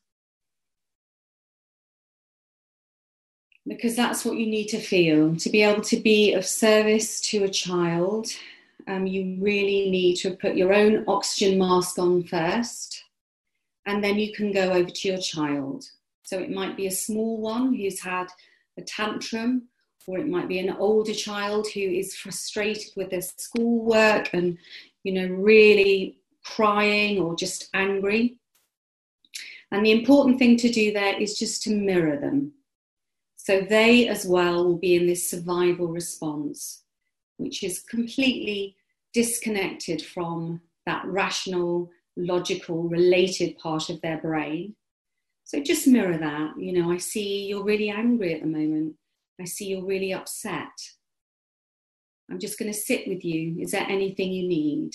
Because that's what you need to feel. To be able to be of service to a child, you really need to put your own oxygen mask on first, and then you can go over to your child. So it might be a small one who's had a tantrum, or it might be an older child who is frustrated with their schoolwork and, really crying or just angry. And the important thing to do there is just to mirror them. So they as well will be in this survival response, which is completely disconnected from that rational, logical, related part of their brain. So just mirror that. I see you're really angry at the moment. I see you're really upset. I'm just going to sit with you. Is there anything you need?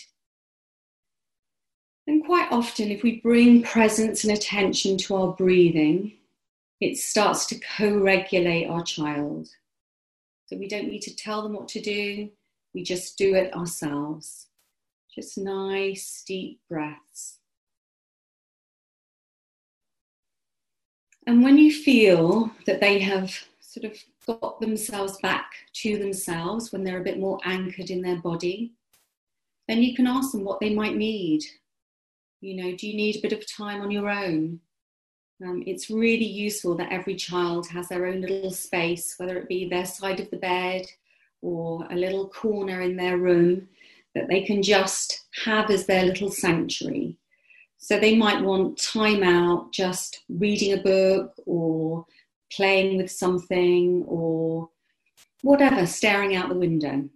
And quite often, if we bring presence and attention to our breathing, it starts to co-regulate our child. So we don't need to tell them what to do. We just do it ourselves. Just nice, deep breaths. And when you feel that they have sort of got themselves back to themselves, when they're a bit more anchored in their body, then you can ask them what they might need. Do you need a bit of time on your own? It's really useful that every child has their own little space, whether it be their side of the bed or a little corner in their room that they can just have as their little sanctuary. So they might want time out, just reading a book or playing with something or whatever, staring out the window.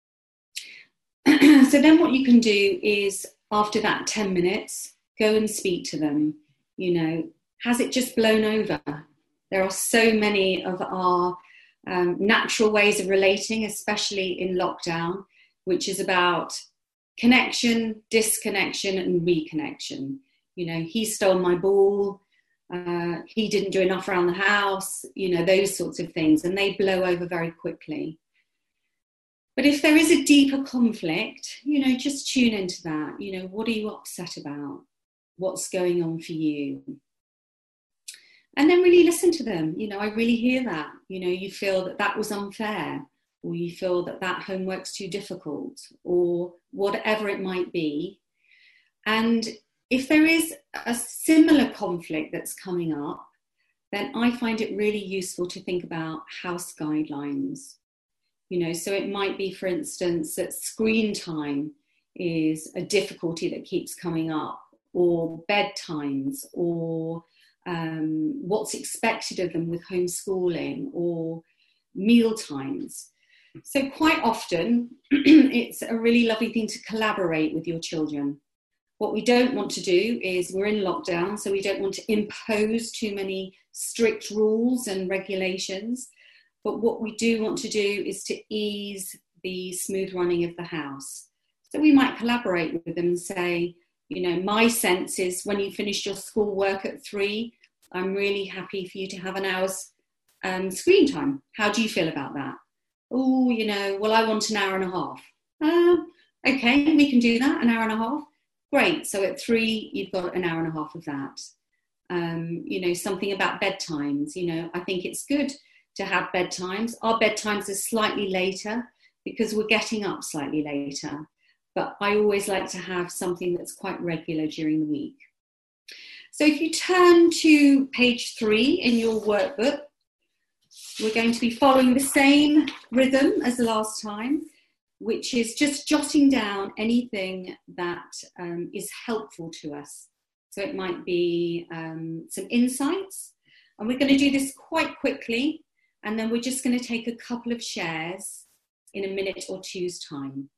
So then what you can do is, after that 10 minutes, go and speak to them. Has it just blown over? There are so many of our natural ways of relating, especially in lockdown, which is about connection, disconnection, and reconnection. You know, he stole my ball, he didn't do enough around the house, you know, those sorts of things, and they blow over very quickly. But if there is a deeper conflict, you know, just tune into that. You know, what are you upset about? What's going on for you? And then really listen to them. You know, I really hear that. You know, you feel that that was unfair, or you feel that that homework's too difficult, or whatever it might be. And if there is a similar conflict that's coming up, then I find it really useful to think about house guidelines. You know, so it might be, for instance, that screen time is a difficulty that keeps coming up, or bedtimes, or what's expected of them with homeschooling, or meal times. So quite often, it's a really lovely thing to collaborate with your children. What we don't want to do is, we're in lockdown, so we don't want to impose too many strict rules and regulations. But what we do want to do is to ease the smooth running of the house. So we might collaborate with them and say, you know, my sense is when you finish your school work at 3, I'm really happy for you to have an hour's screen time. How do you feel about that? Oh, you know, well, I want an hour and a half. Okay, we can do that, an hour and a half. Great, so at 3, you've got an hour and a half of that. You know, something about bedtimes, you know, I think it's good to have bedtimes. Our bedtimes are slightly later because we're getting up slightly later. But I always like to have something that's quite regular during the week. So if you turn to page 3 in your workbook, we're going to be following the same rhythm as the last time, which is just jotting down anything that is helpful to us. So it might be some insights, and we're going to do this quite quickly, and then we're just going to take a couple of shares in a minute or two's time.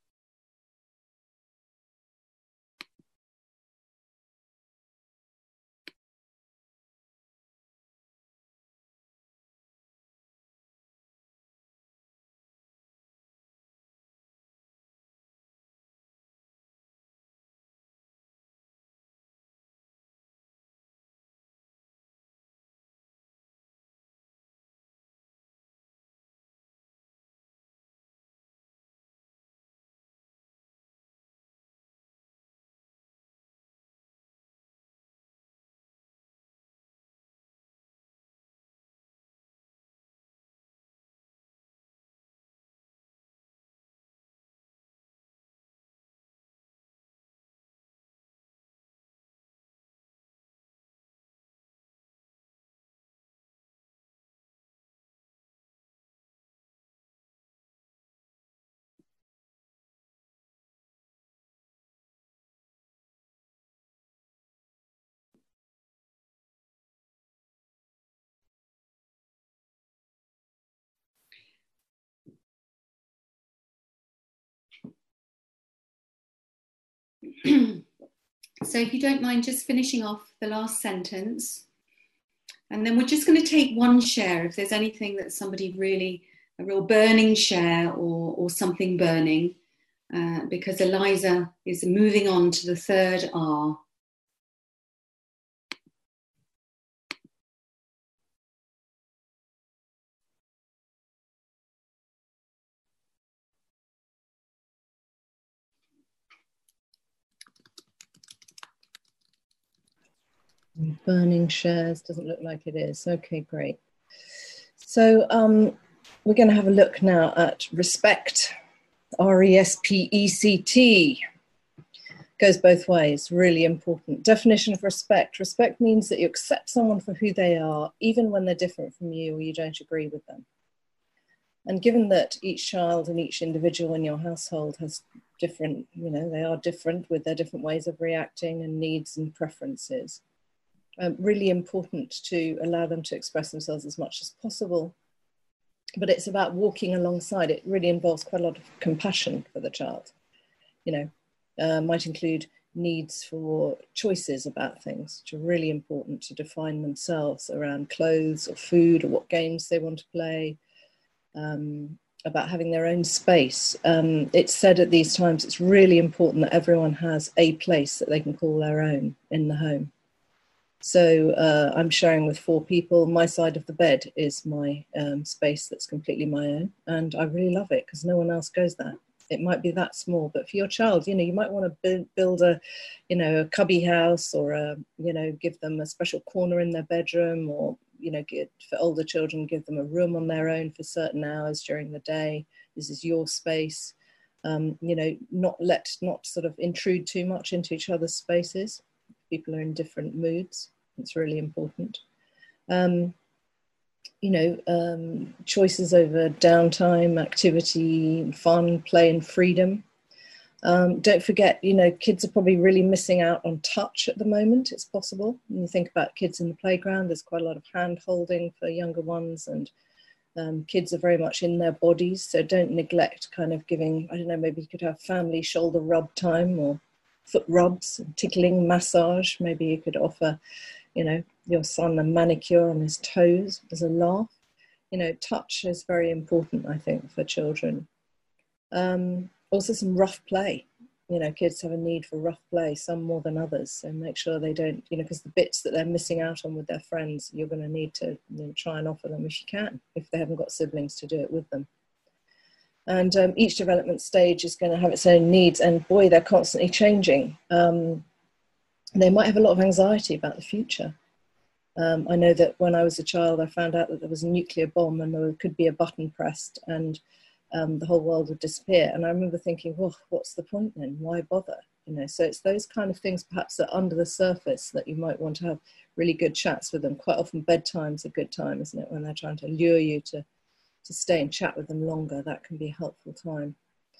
So if you don't mind just finishing off the last sentence, and then we're just going to take one share if there's anything that somebody really, a real burning share, or something burning, because Eliza is moving on to the 3rd R. Burning shares, doesn't look like it is. Okay, great. So we're going to have a look now at respect, R-E-S-P-E-C-T. Goes both ways, really important. Definition of respect. Respect means that you accept someone for who they are, even when they're different from you or you don't agree with them. And given that each child and each individual in your household has different, you know, they are different with their different ways of reacting and needs and preferences. Really important to allow them to express themselves as much as possible. But it's about walking alongside. It really involves quite a lot of compassion for the child. You know, might include needs for choices about things, which are really important to define themselves around clothes or food or what games they want to play. about having their own space. It's said at these times it's really important that everyone has a place that they can call their own in the home. So I'm sharing with 4 people. My side of the bed is my space that's completely my own, and I really love it because no one else goes there. It might be that small, but for your child, you know, you might want to build a, you know, a cubby house, or a, you know, give them a special corner in their bedroom, or, you know, for older children, give them a room on their own for certain hours during the day. This is your space. You know, not sort of intrude too much into each other's spaces. People are in different moods. It's really important. You know, choices over downtime, activity, fun, play, and freedom. Don't forget, you know, kids are probably really missing out on touch at the moment. It's possible. When you think about kids in the playground, there's quite a lot of hand holding for younger ones, and kids are very much in their bodies. So don't neglect kind of giving, I don't know, maybe you could have family shoulder rub time, or foot rubs, tickling, massage. Maybe you could offer, you know, your son a manicure on his toes as a laugh. You know, touch is very important, I think, for children. Also some rough play. You know, kids have a need for rough play, some more than others. So make sure they don't, you know, because the bits that they're missing out on with their friends, you're going to need to, you know, try and offer them if you can, if they haven't got siblings to do it with them. And each development stage is going to have its own needs, and boy, they're constantly changing. They might have a lot of anxiety about the future. I know that when I was a child, I found out that there was a nuclear bomb and there could be a button pressed and the whole world would disappear. And I remember thinking, well, what's the point then? Why bother? You know, so it's those kind of things perhaps that are under the surface that you might want to have really good chats with them. Quite often bedtime's a good time, isn't it? When they're trying to lure you to stay and chat with them longer, that can be a helpful time.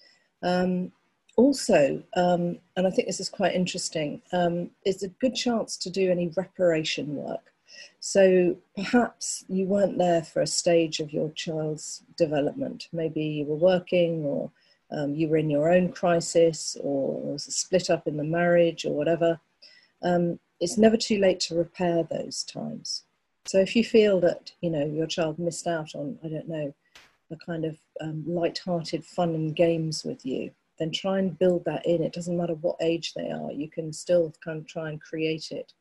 Also, and I think this is quite interesting, it's a good chance to do any reparation work. So perhaps you weren't there for a stage of your child's development. Maybe you were working, or you were in your own crisis, or there was a split up in the marriage, or whatever. It's never too late to repair those times. So if you feel that, you know, your child missed out on, I don't know, a kind of light-hearted fun and games with you, then try and build that in. It doesn't matter what age they are. You can still kind of try and create it.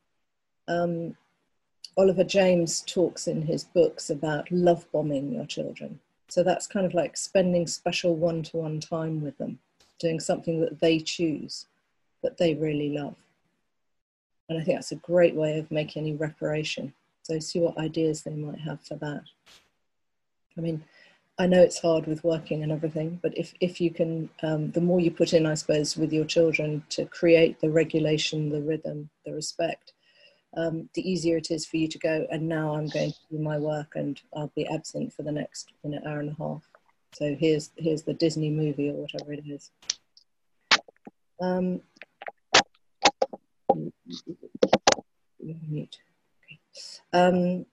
Oliver James talks in his books about love bombing your children. So that's kind of like spending special one-to-one time with them, doing something that they choose, that they really love. And I think that's a great way of making any reparation. So see what ideas they might have for that. I mean, I know it's hard with working and everything, but if you can, the more you put in, I suppose, with your children to create the regulation, the rhythm, the respect, the easier it is for you to go, and now I'm going to do my work and I'll be absent for the next, you know, hour and a half. So here's the Disney movie or whatever it is. Mute. Okay.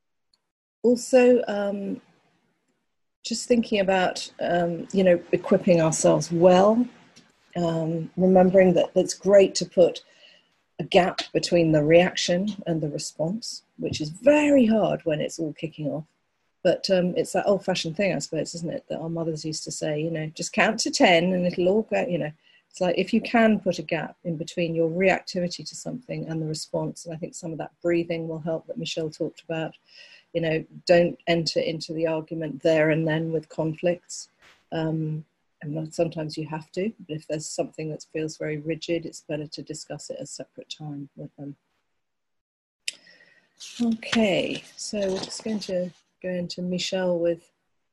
Also, just thinking about, you know, equipping ourselves well, remembering that it's great to put a gap between the reaction and the response, which is very hard when it's all kicking off. But it's that old-fashioned thing, I suppose, isn't it, that our mothers used to say, you know, just count to 10 and it'll all go, you know. It's like if you can put a gap in between your reactivity to something and the response, and I think some of that breathing will help that Michelle talked about. You know, don't enter into the argument there and then with conflicts. And sometimes you have to, but if there's something that feels very rigid, it's better to discuss it at a separate time with them. Okay, so we're just going to go into Michelle with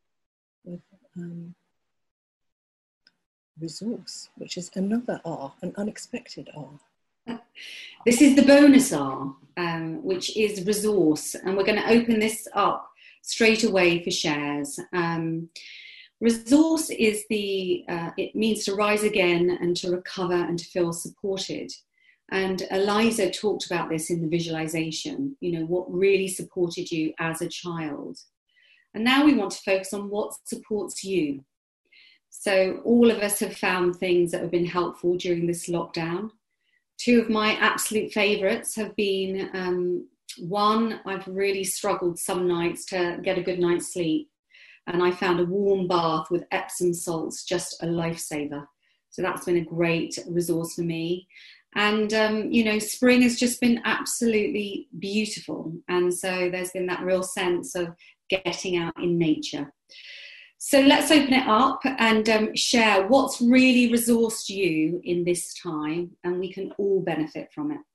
resource, which is another R, an unexpected R. This is the bonus R, which is resource, and we're going to open this up straight away for shares. Resource is it means to rise again and to recover and to feel supported. And Eliza talked about this in the visualization, you know, what really supported you as a child. And now we want to focus on what supports you. So all of us have found things that have been helpful during this lockdown. Two of my absolute favourites have been, one, I've really struggled some nights to get a good night's sleep. and I found a warm bath with Epsom salts just a lifesaver. So that's been a great resource for me. And, spring has just been absolutely beautiful. And so there's been that real sense of getting out in nature. So let's open it up and share what's really resourced you in this time, and we can all benefit from it.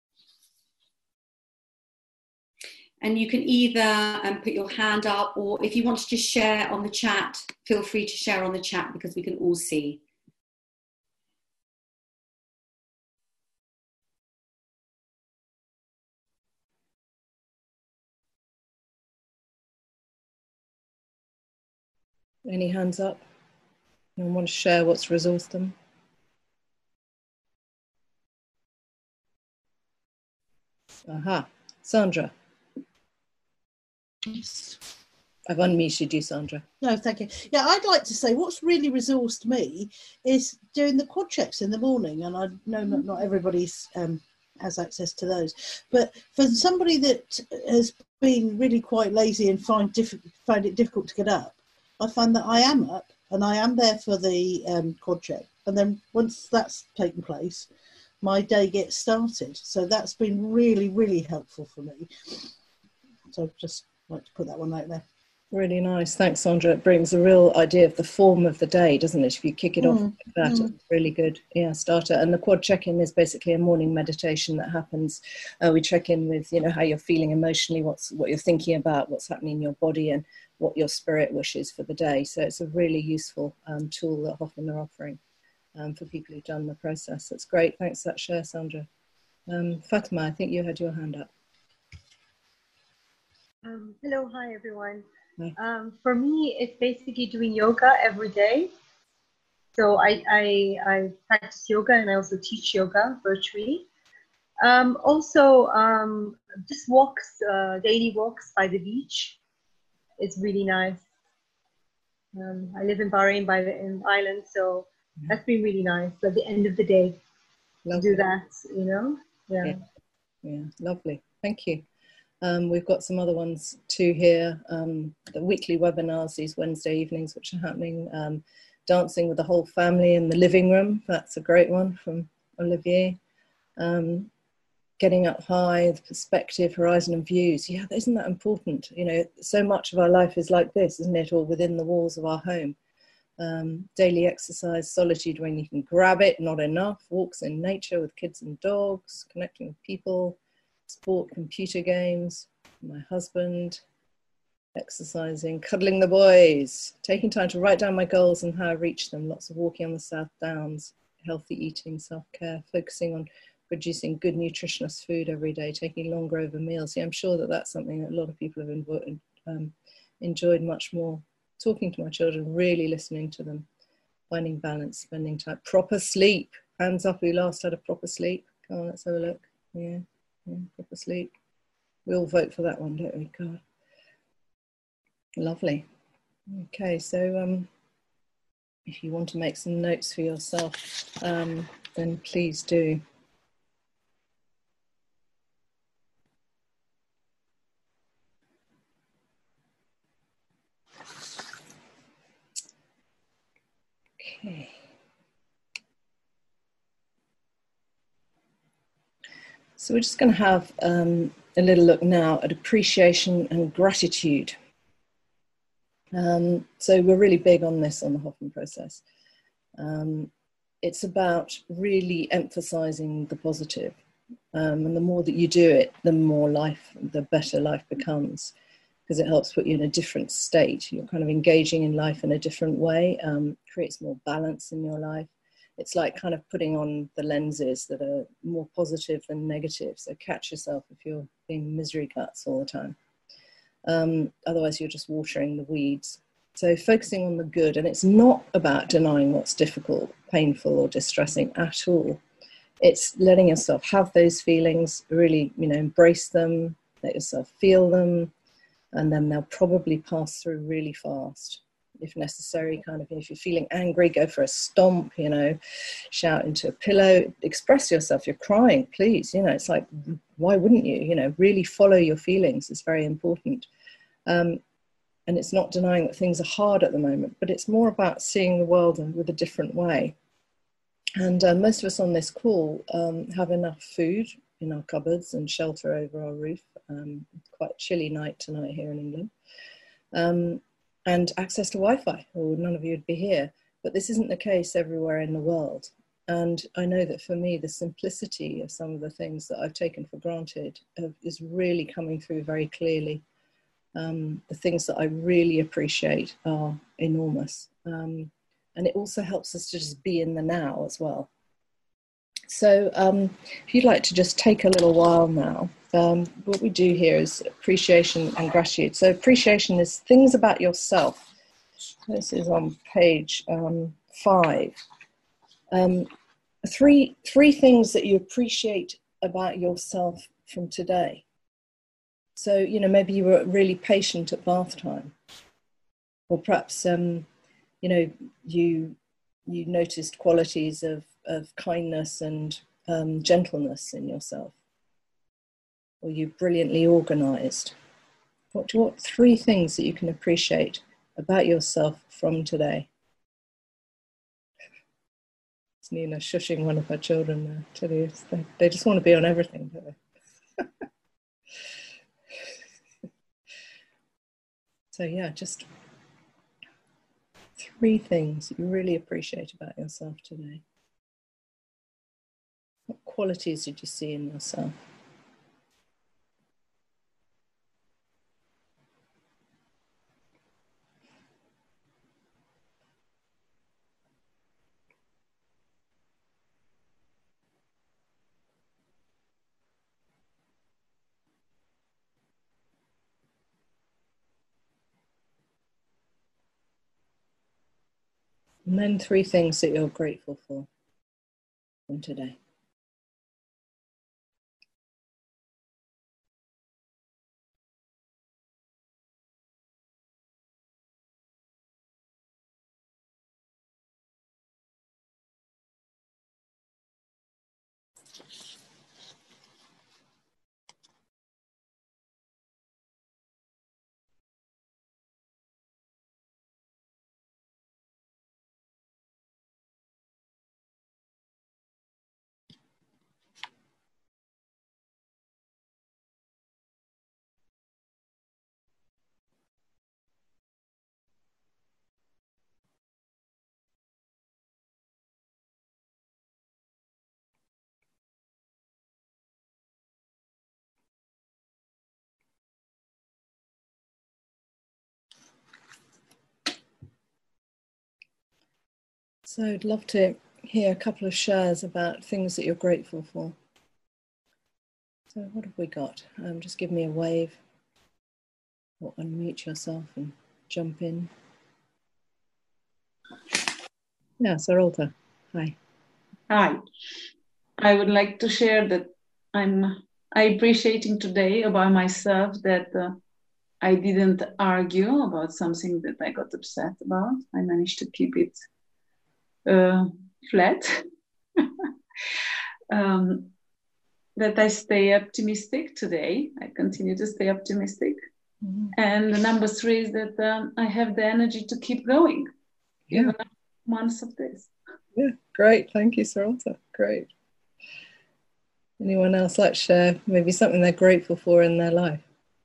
And you can either put your hand up, or if you want to just share on the chat, feel free to share on the chat because we can all see. Any hands up? Anyone want to share what's resourced them? Aha, Sandra. Yes. I've unmuted you, Sandra. No, thank you. Yeah, I'd like to say what's really resourced me is doing the quad checks in the morning, and I know not everybody's has access to those, but for somebody that has been really quite lazy and find it difficult to get up, I find that I am up and I am there for the quad check, and then once that's taken place, my day gets started. So that's been really, really helpful for me. So just like to put that one out there. Really nice. Thanks, Sandra. It brings a real idea of the form of the day, doesn't it? If you kick it off like that, it's really good. Yeah, starter. And the quad check-in is basically a morning meditation that happens. We check in with, how you're feeling emotionally, what you're thinking about, what's happening in your body, and what your spirit wishes for the day. So it's a really useful tool that Hoffman are offering for people who've done the process. That's great. Thanks for that share, Sandra. Fatima, I think you had your hand up. Hello, hi everyone. For me, it's basically doing yoga every day. So I practice yoga and I also teach yoga virtually. Just walks, daily walks by the beach. It's really nice. I live in Bahrain in Ireland, so that's been really nice. At the end of the day, lovely. Do that, Yeah, lovely. Thank you. We've got some other ones too here. The weekly webinars these Wednesday evenings, which are happening. Dancing with the whole family in the living room. That's a great one from Olivier. Getting up high, the perspective, horizon and views. Yeah, isn't that important? So much of our life is like this, isn't it? Or within the walls of our home. Daily exercise, solitude when you can grab it, not enough. Walks in nature with kids and dogs, connecting with people. Sport, computer games, my husband, exercising, cuddling the boys, taking time to write down my goals and how I reach them, lots of walking on the South Downs, healthy eating, self-care, focusing on producing good nutritious food every day, taking longer over meals. Yeah, I'm sure that that's something that a lot of people have enjoyed much more. Talking to my children, really listening to them, finding balance, spending time, proper sleep. Hands up who last had a proper sleep. Come on, let's have a look. Yeah. Proper sleep. We all vote for that one, don't we? God. Lovely. Okay, so if you want to make some notes for yourself, then please do. Okay. So we're just going to have a little look now at appreciation and gratitude. So we're really big on this on the Hoffman process. It's about really emphasizing the positive. And the more that you do it, the better life becomes, because it helps put you in a different state. You're kind of engaging in life in a different way, creates more balance in your life. It's like kind of putting on the lenses that are more positive than negative. So catch yourself if you're being misery guts all the time. Otherwise, you're just watering the weeds. So focusing on the good, and it's not about denying what's difficult, painful, or distressing at all. It's letting yourself have those feelings, really, embrace them, let yourself feel them, and then they'll probably pass through really fast. If necessary, if you're feeling angry, go for a stomp, shout into a pillow, express yourself. You're crying, please, it's like, why wouldn't you, really follow your feelings is very important. And it's not denying that things are hard at the moment, but it's more about seeing the world with a different way. And most of us on this call have enough food in our cupboards and shelter over our roof. Quite a chilly night tonight here in England. And access to Wi-Fi, or none of you would be here. But this isn't the case everywhere in the world. And I know that for me, the simplicity of some of the things that I've taken for granted is really coming through very clearly. The things that I really appreciate are enormous. And it also helps us to just be in the now as well. So if you'd like to just take a little while now, what we do here is appreciation and gratitude. So appreciation is things about yourself. This is on page 5. Three things that you appreciate about yourself from today. So, you know, maybe you were really patient at bath time, or perhaps, you know, you noticed qualities of kindness and gentleness in yourself, or you're brilliantly organized. What 3 things that you can appreciate about yourself from today? It's Nina shushing one of her children there. Tell you, they just want to be on everything, don't they? So yeah, just 3 things you really appreciate about yourself today. What qualities did you see in yourself? And then 3 things that you're grateful for from today. So I'd love to hear a couple of shares about things that you're grateful for. So what have we got? Just give me a wave, or unmute yourself and jump in. Yeah, Sarolta, hi. Hi. I would like to share that I'm appreciating today about myself that I didn't argue about something that I got upset about. I managed to keep it flat. That I stay optimistic today. I continue to stay optimistic. Mm-hmm. And the number 3 is that I have the energy to keep going. Yeah. Even months of this. Yeah, great. Thank you, Sarolta. Great. Anyone else like to share maybe something they're grateful for in their life?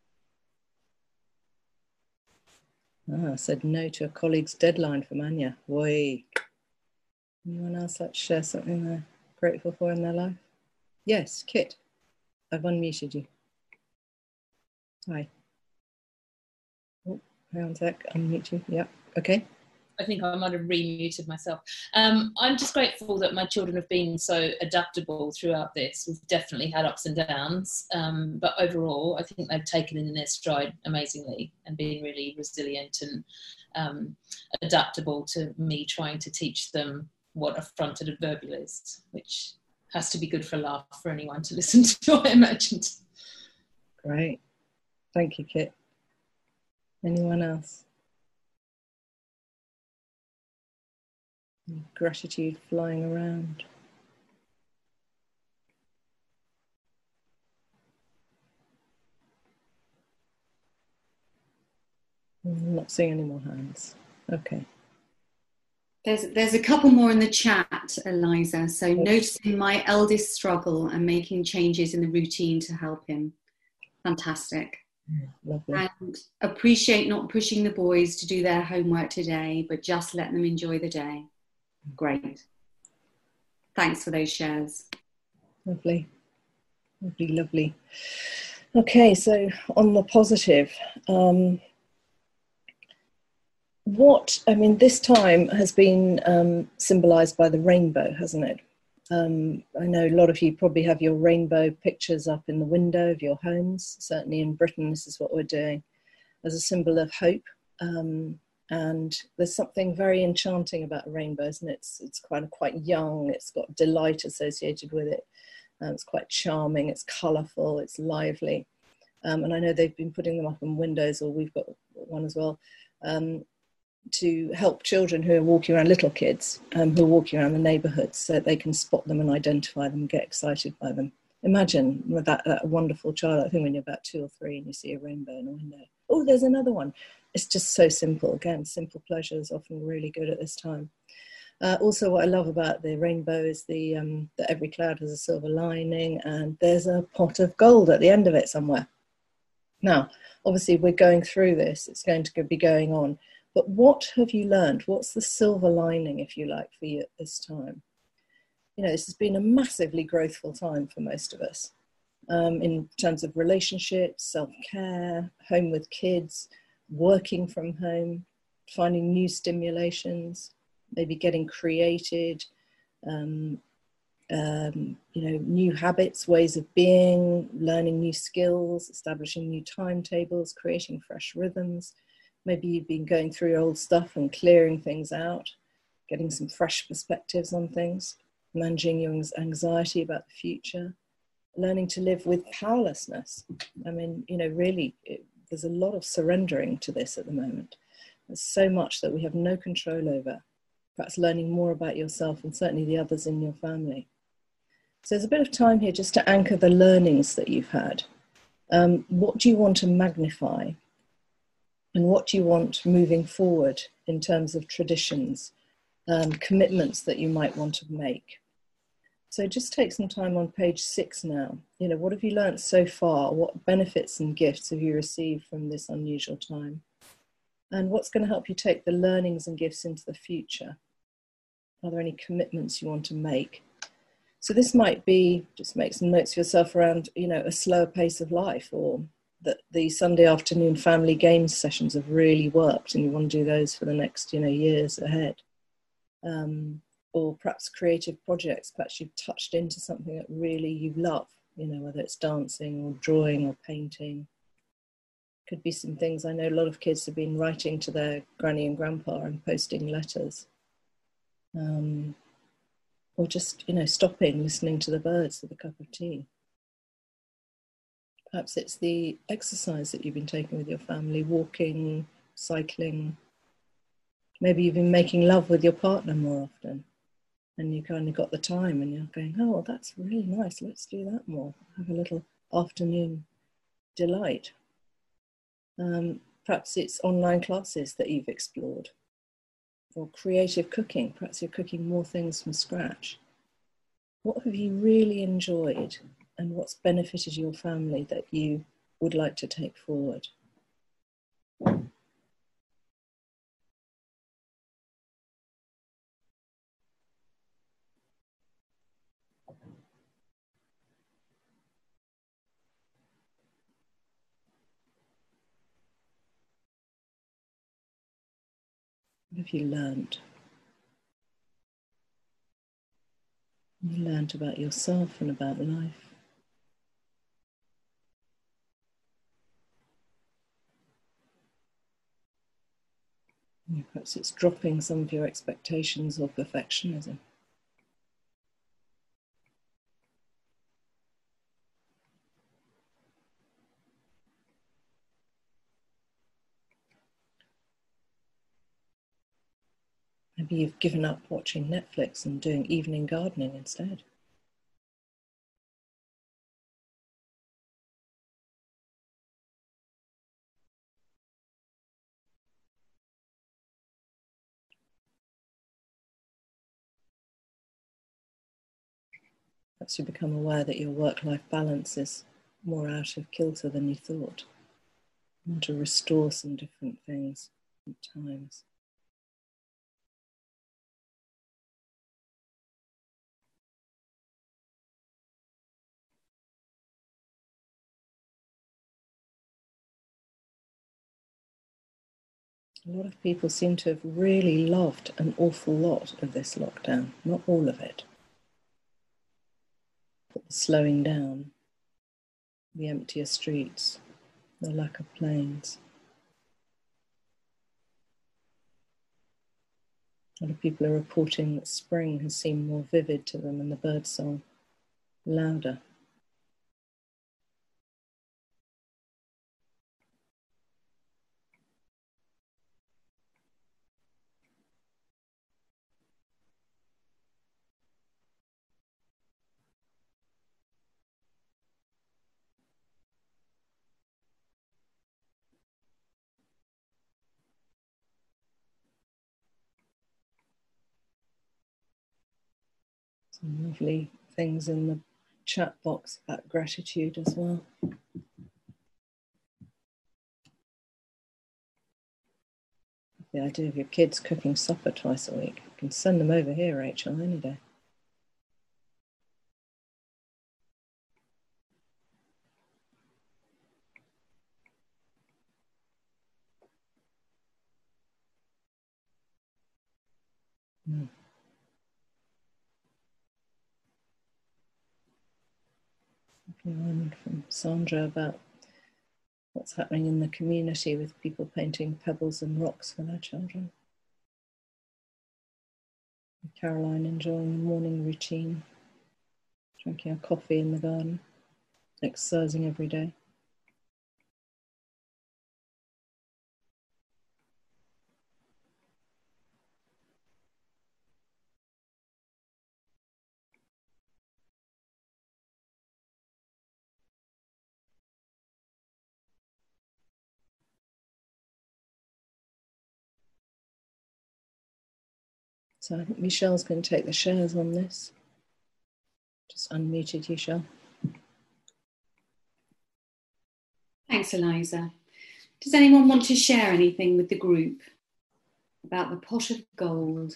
I said no to a colleague's deadline from Anya. Wait. Anyone else like to share something they're grateful for in their life? Yes, Kit. I've unmuted you. Hi. Oh, hang on a sec. Unmute you. Yeah. Okay. I think I might have re-muted myself. I'm just grateful that my children have been so adaptable throughout this. We've definitely had ups and downs, but overall, I think they've taken it in their stride amazingly and been really resilient and adaptable to me trying to teach them what a fronted adverbial is, which has to be good for a laugh for anyone to listen to, I imagined. Great. Thank you, Kit. Anyone else? Gratitude flying around. I'm not seeing any more hands. Okay. There's a couple more in the chat, Eliza. So noticing my eldest struggle and making changes in the routine to help him. Fantastic. Lovely. And appreciate not pushing the boys to do their homework today, but just let them enjoy the day. Great. Thanks for those shares. Lovely. Lovely, lovely. Okay, so on the positive, this time has been symbolised by the rainbow, hasn't it? I know a lot of you probably have your rainbow pictures up in the window of your homes. Certainly in Britain, this is what we're doing as a symbol of hope. And there's something very enchanting about a rainbow, isn't it? It's quite young, it's got delight associated with it. It's quite charming, it's colourful, it's lively. And I know they've been putting them up in windows, or we've got one as well, to help children who are walking around, little kids who are walking around the neighbourhoods, so that they can spot them and identify them and get excited by them. Imagine with that wonderful child, I think when you're about 2 or 3 and you see a rainbow in a window. Oh, there's another one. It's just so simple. Again, simple pleasure is often really good at this time. Also, what I love about the rainbow is that every cloud has a silver lining, and there's a pot of gold at the end of it somewhere. Now, obviously, we're going through this. It's going to be going on. But what have you learned? What's the silver lining, if you like, for you at this time? You know, this has been a massively growthful time for most of us in terms of relationships, self-care, home with kids, working from home, finding new stimulations, maybe getting created, new habits, ways of being, learning new skills, establishing new timetables, creating fresh rhythms. Maybe you've been going through your old stuff and clearing things out, getting some fresh perspectives on things, managing your anxiety about the future, learning to live with powerlessness. I mean, really, there's a lot of surrendering to this at the moment. There's so much that we have no control over. Perhaps learning more about yourself and certainly the others in your family. So there's a bit of time here just to anchor the learnings that you've had. What do you want to magnify? And what do you want moving forward in terms of traditions, commitments that you might want to make? So just take some time on page 6 now. What have you learnt so far? What benefits and gifts have you received from this unusual time? And what's going to help you take the learnings and gifts into the future? Are there any commitments you want to make? So this might be, just make some notes for yourself around, a slower pace of life, or that the Sunday afternoon family games sessions have really worked and you want to do those for the next, years ahead. Or perhaps creative projects, perhaps you've touched into something that really you love, whether it's dancing or drawing or painting. Could be some things. I know a lot of kids have been writing to their granny and grandpa and posting letters. Or just, stopping, listening to the birds with a cup of tea. Perhaps it's the exercise that you've been taking with your family, walking, cycling. Maybe you've been making love with your partner more often, and you kind of got the time and you're going, oh, well, that's really nice. Let's do that more. Have a little afternoon delight. Perhaps it's online classes that you've explored, or creative cooking. Perhaps you're cooking more things from scratch. What have you really enjoyed, and what's benefited your family that you would like to take forward? What have you learned? You learned about yourself and about life. Perhaps it's dropping some of your expectations or perfectionism. Maybe you've given up watching Netflix and doing evening gardening instead. perhaps you become aware that your work-life balance is more out of kilter than you thought. You want to restore some different things at times. A lot of people seem to have really loved an awful lot of this lockdown, not all of it. But the slowing down, the emptier streets, the lack of planes. A lot of people are reporting that spring has seemed more vivid to them and the birdsong louder. Some lovely things in the chat box about gratitude as well. The idea of your kids cooking supper twice a week. You can send them over here, Rachel, any day. One from Sandra about what's happening in the community with people painting pebbles and rocks for their children. Caroline enjoying the morning routine, drinking a coffee in the garden, exercising every day. So I think Michelle's going to take the shares on this. Just unmuted you, Michelle. Thanks, Eliza. Does anyone want to share anything with the group about the pot of gold?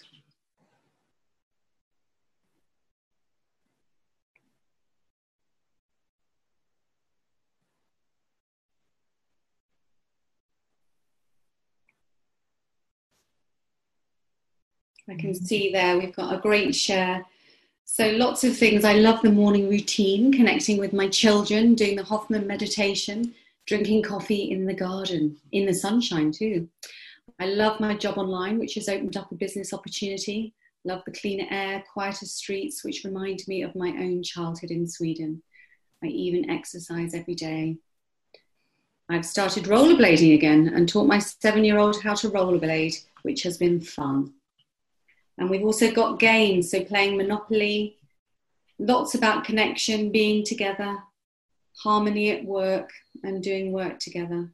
I can see there we've got a great share. So lots of things. I love the morning routine, connecting with my children, doing the Hoffman meditation, drinking coffee in the garden, in the sunshine too. I love my job online, which has opened up a business opportunity. Love the cleaner air, quieter streets, which remind me of my own childhood in Sweden. I even exercise every day. I've started rollerblading again and taught my 7-year-old how to rollerblade, which has been fun. And we've also got games, so playing Monopoly, lots about connection, being together, harmony at work and doing work together.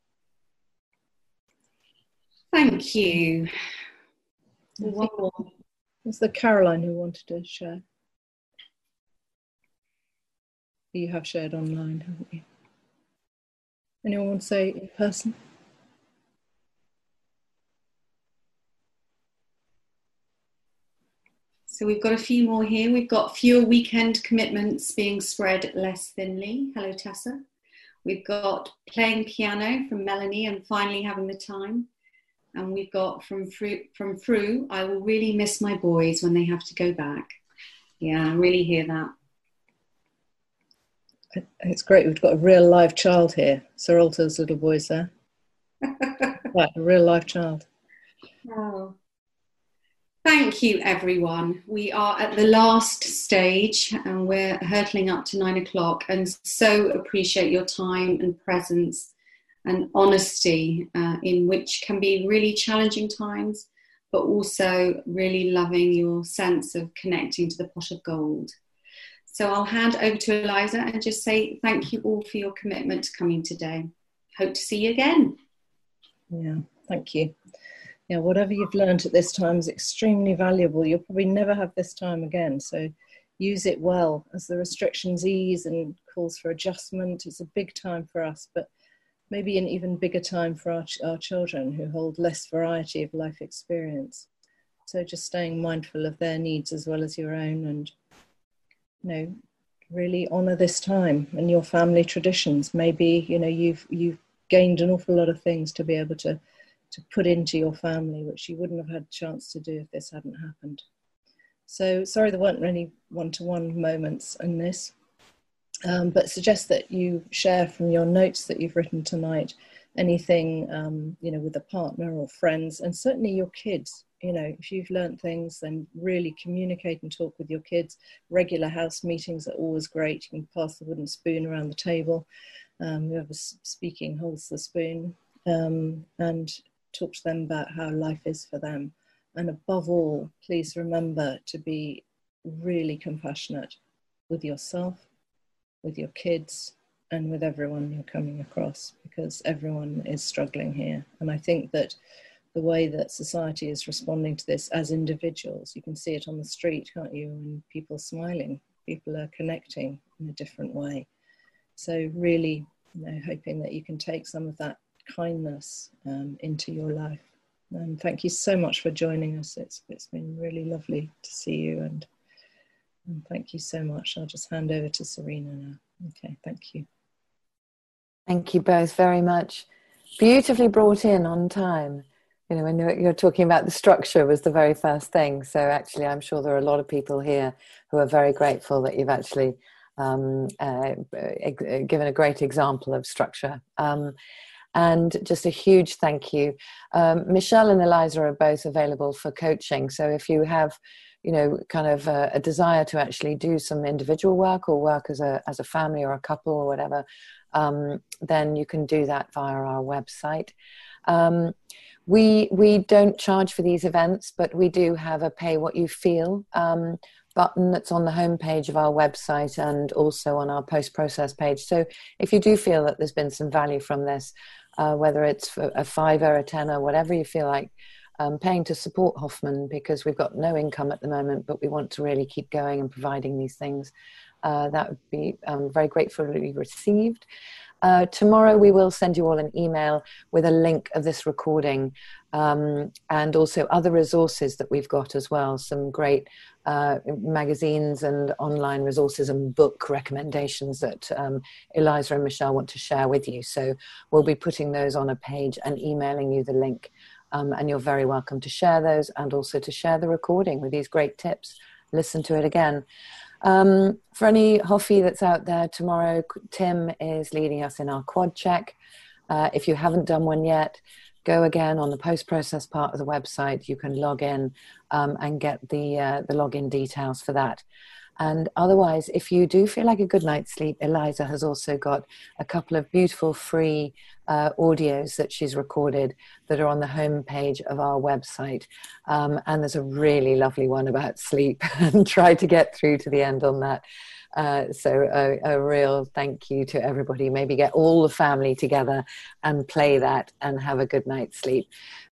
Thank you. One more. Was the Caroline who wanted to share? You have shared online, haven't you? Anyone want to say in person? So we've got a few more here. We've got fewer weekend commitments being spread less thinly. Hello, Tessa. We've got playing piano from Melanie and finally having the time. And we've got from Fru, I will really miss my boys when they have to go back. Yeah, I really hear that. It's great. We've got a real live child here. Sir Alta's little boy's there. Right, a real live child. Oh. Thank you, everyone. We are at the last stage and we're hurtling up to 9 o'clock, and so appreciate your time and presence and honesty in which can be really challenging times, but also really loving your sense of connecting to the pot of gold. So I'll hand over to Eliza and just say thank you all for your commitment to coming today. Hope to see you again. Yeah, thank you. Yeah, whatever you've learned at this time is extremely valuable. You'll probably never have this time again. So use it well as the restrictions ease and calls for adjustment. It's a big time for us, but maybe an even bigger time for our children who hold less variety of life experience. So just staying mindful of their needs as well as your own, and really honour this time and your family traditions. Maybe you've gained an awful lot of things to be able to put into your family, which you wouldn't have had a chance to do if this hadn't happened. So sorry there weren't any one-to-one moments in this, but suggest that you share from your notes that you've written tonight anything, with a partner or friends, and certainly your kids. If you've learned things, then really communicate and talk with your kids. Regular house meetings are always great. You can pass the wooden spoon around the table. Whoever speaking holds the spoon, and talk to them about how life is for them. And above all, please remember to be really compassionate with yourself, with your kids, and with everyone you're coming across, because everyone is struggling here. And I think that the way that society is responding to this as individuals, you can see it on the street, can't you? And people smiling, people are connecting in a different way. So really, hoping that you can take some of that kindness into your life. And thank you so much for joining us. It's been really lovely to see you, and thank you so much. I'll just hand over to Serena now. Okay, thank you. Thank you both very much. Beautifully brought in on time. When you're talking about the structure was the very first thing. So actually, I'm sure there are a lot of people here who are very grateful that you've actually given a great example of structure. And just a huge thank you. Michelle and Eliza are both available for coaching. So if you have, kind of a desire to actually do some individual work or work as a family or a couple or whatever, then you can do that via our website. We don't charge for these events, but we do have a pay what you feel button that's on the homepage of our website and also on our post-process page. So if you do feel that there's been some value from this, whether it's for a $5, a $10, whatever you feel like paying to support Hoffman, because we've got no income at the moment, but we want to really keep going and providing these things, that would be very gratefully received. Tomorrow we will send you all an email with a link of this recording and also other resources that we've got as well, some great magazines and online resources and book recommendations that Eliza and Michelle want to share with you. So we'll be putting those on a page and emailing you the link, and you're very welcome to share those and also to share the recording with these great tips. Listen to it again. For any Hoffy that's out there, tomorrow Tim is leading us in our quad check. If you haven't done one yet, go again on the post-process part of the website. You can log in and get the login details for that. And otherwise, if you do feel like a good night's sleep, Eliza has also got a couple of beautiful free audios that she's recorded that are on the homepage of our website. And there's a really lovely one about sleep, and try to get through to the end on that. So a real thank you to everybody. Maybe get all the family together and play that and have a good night's sleep.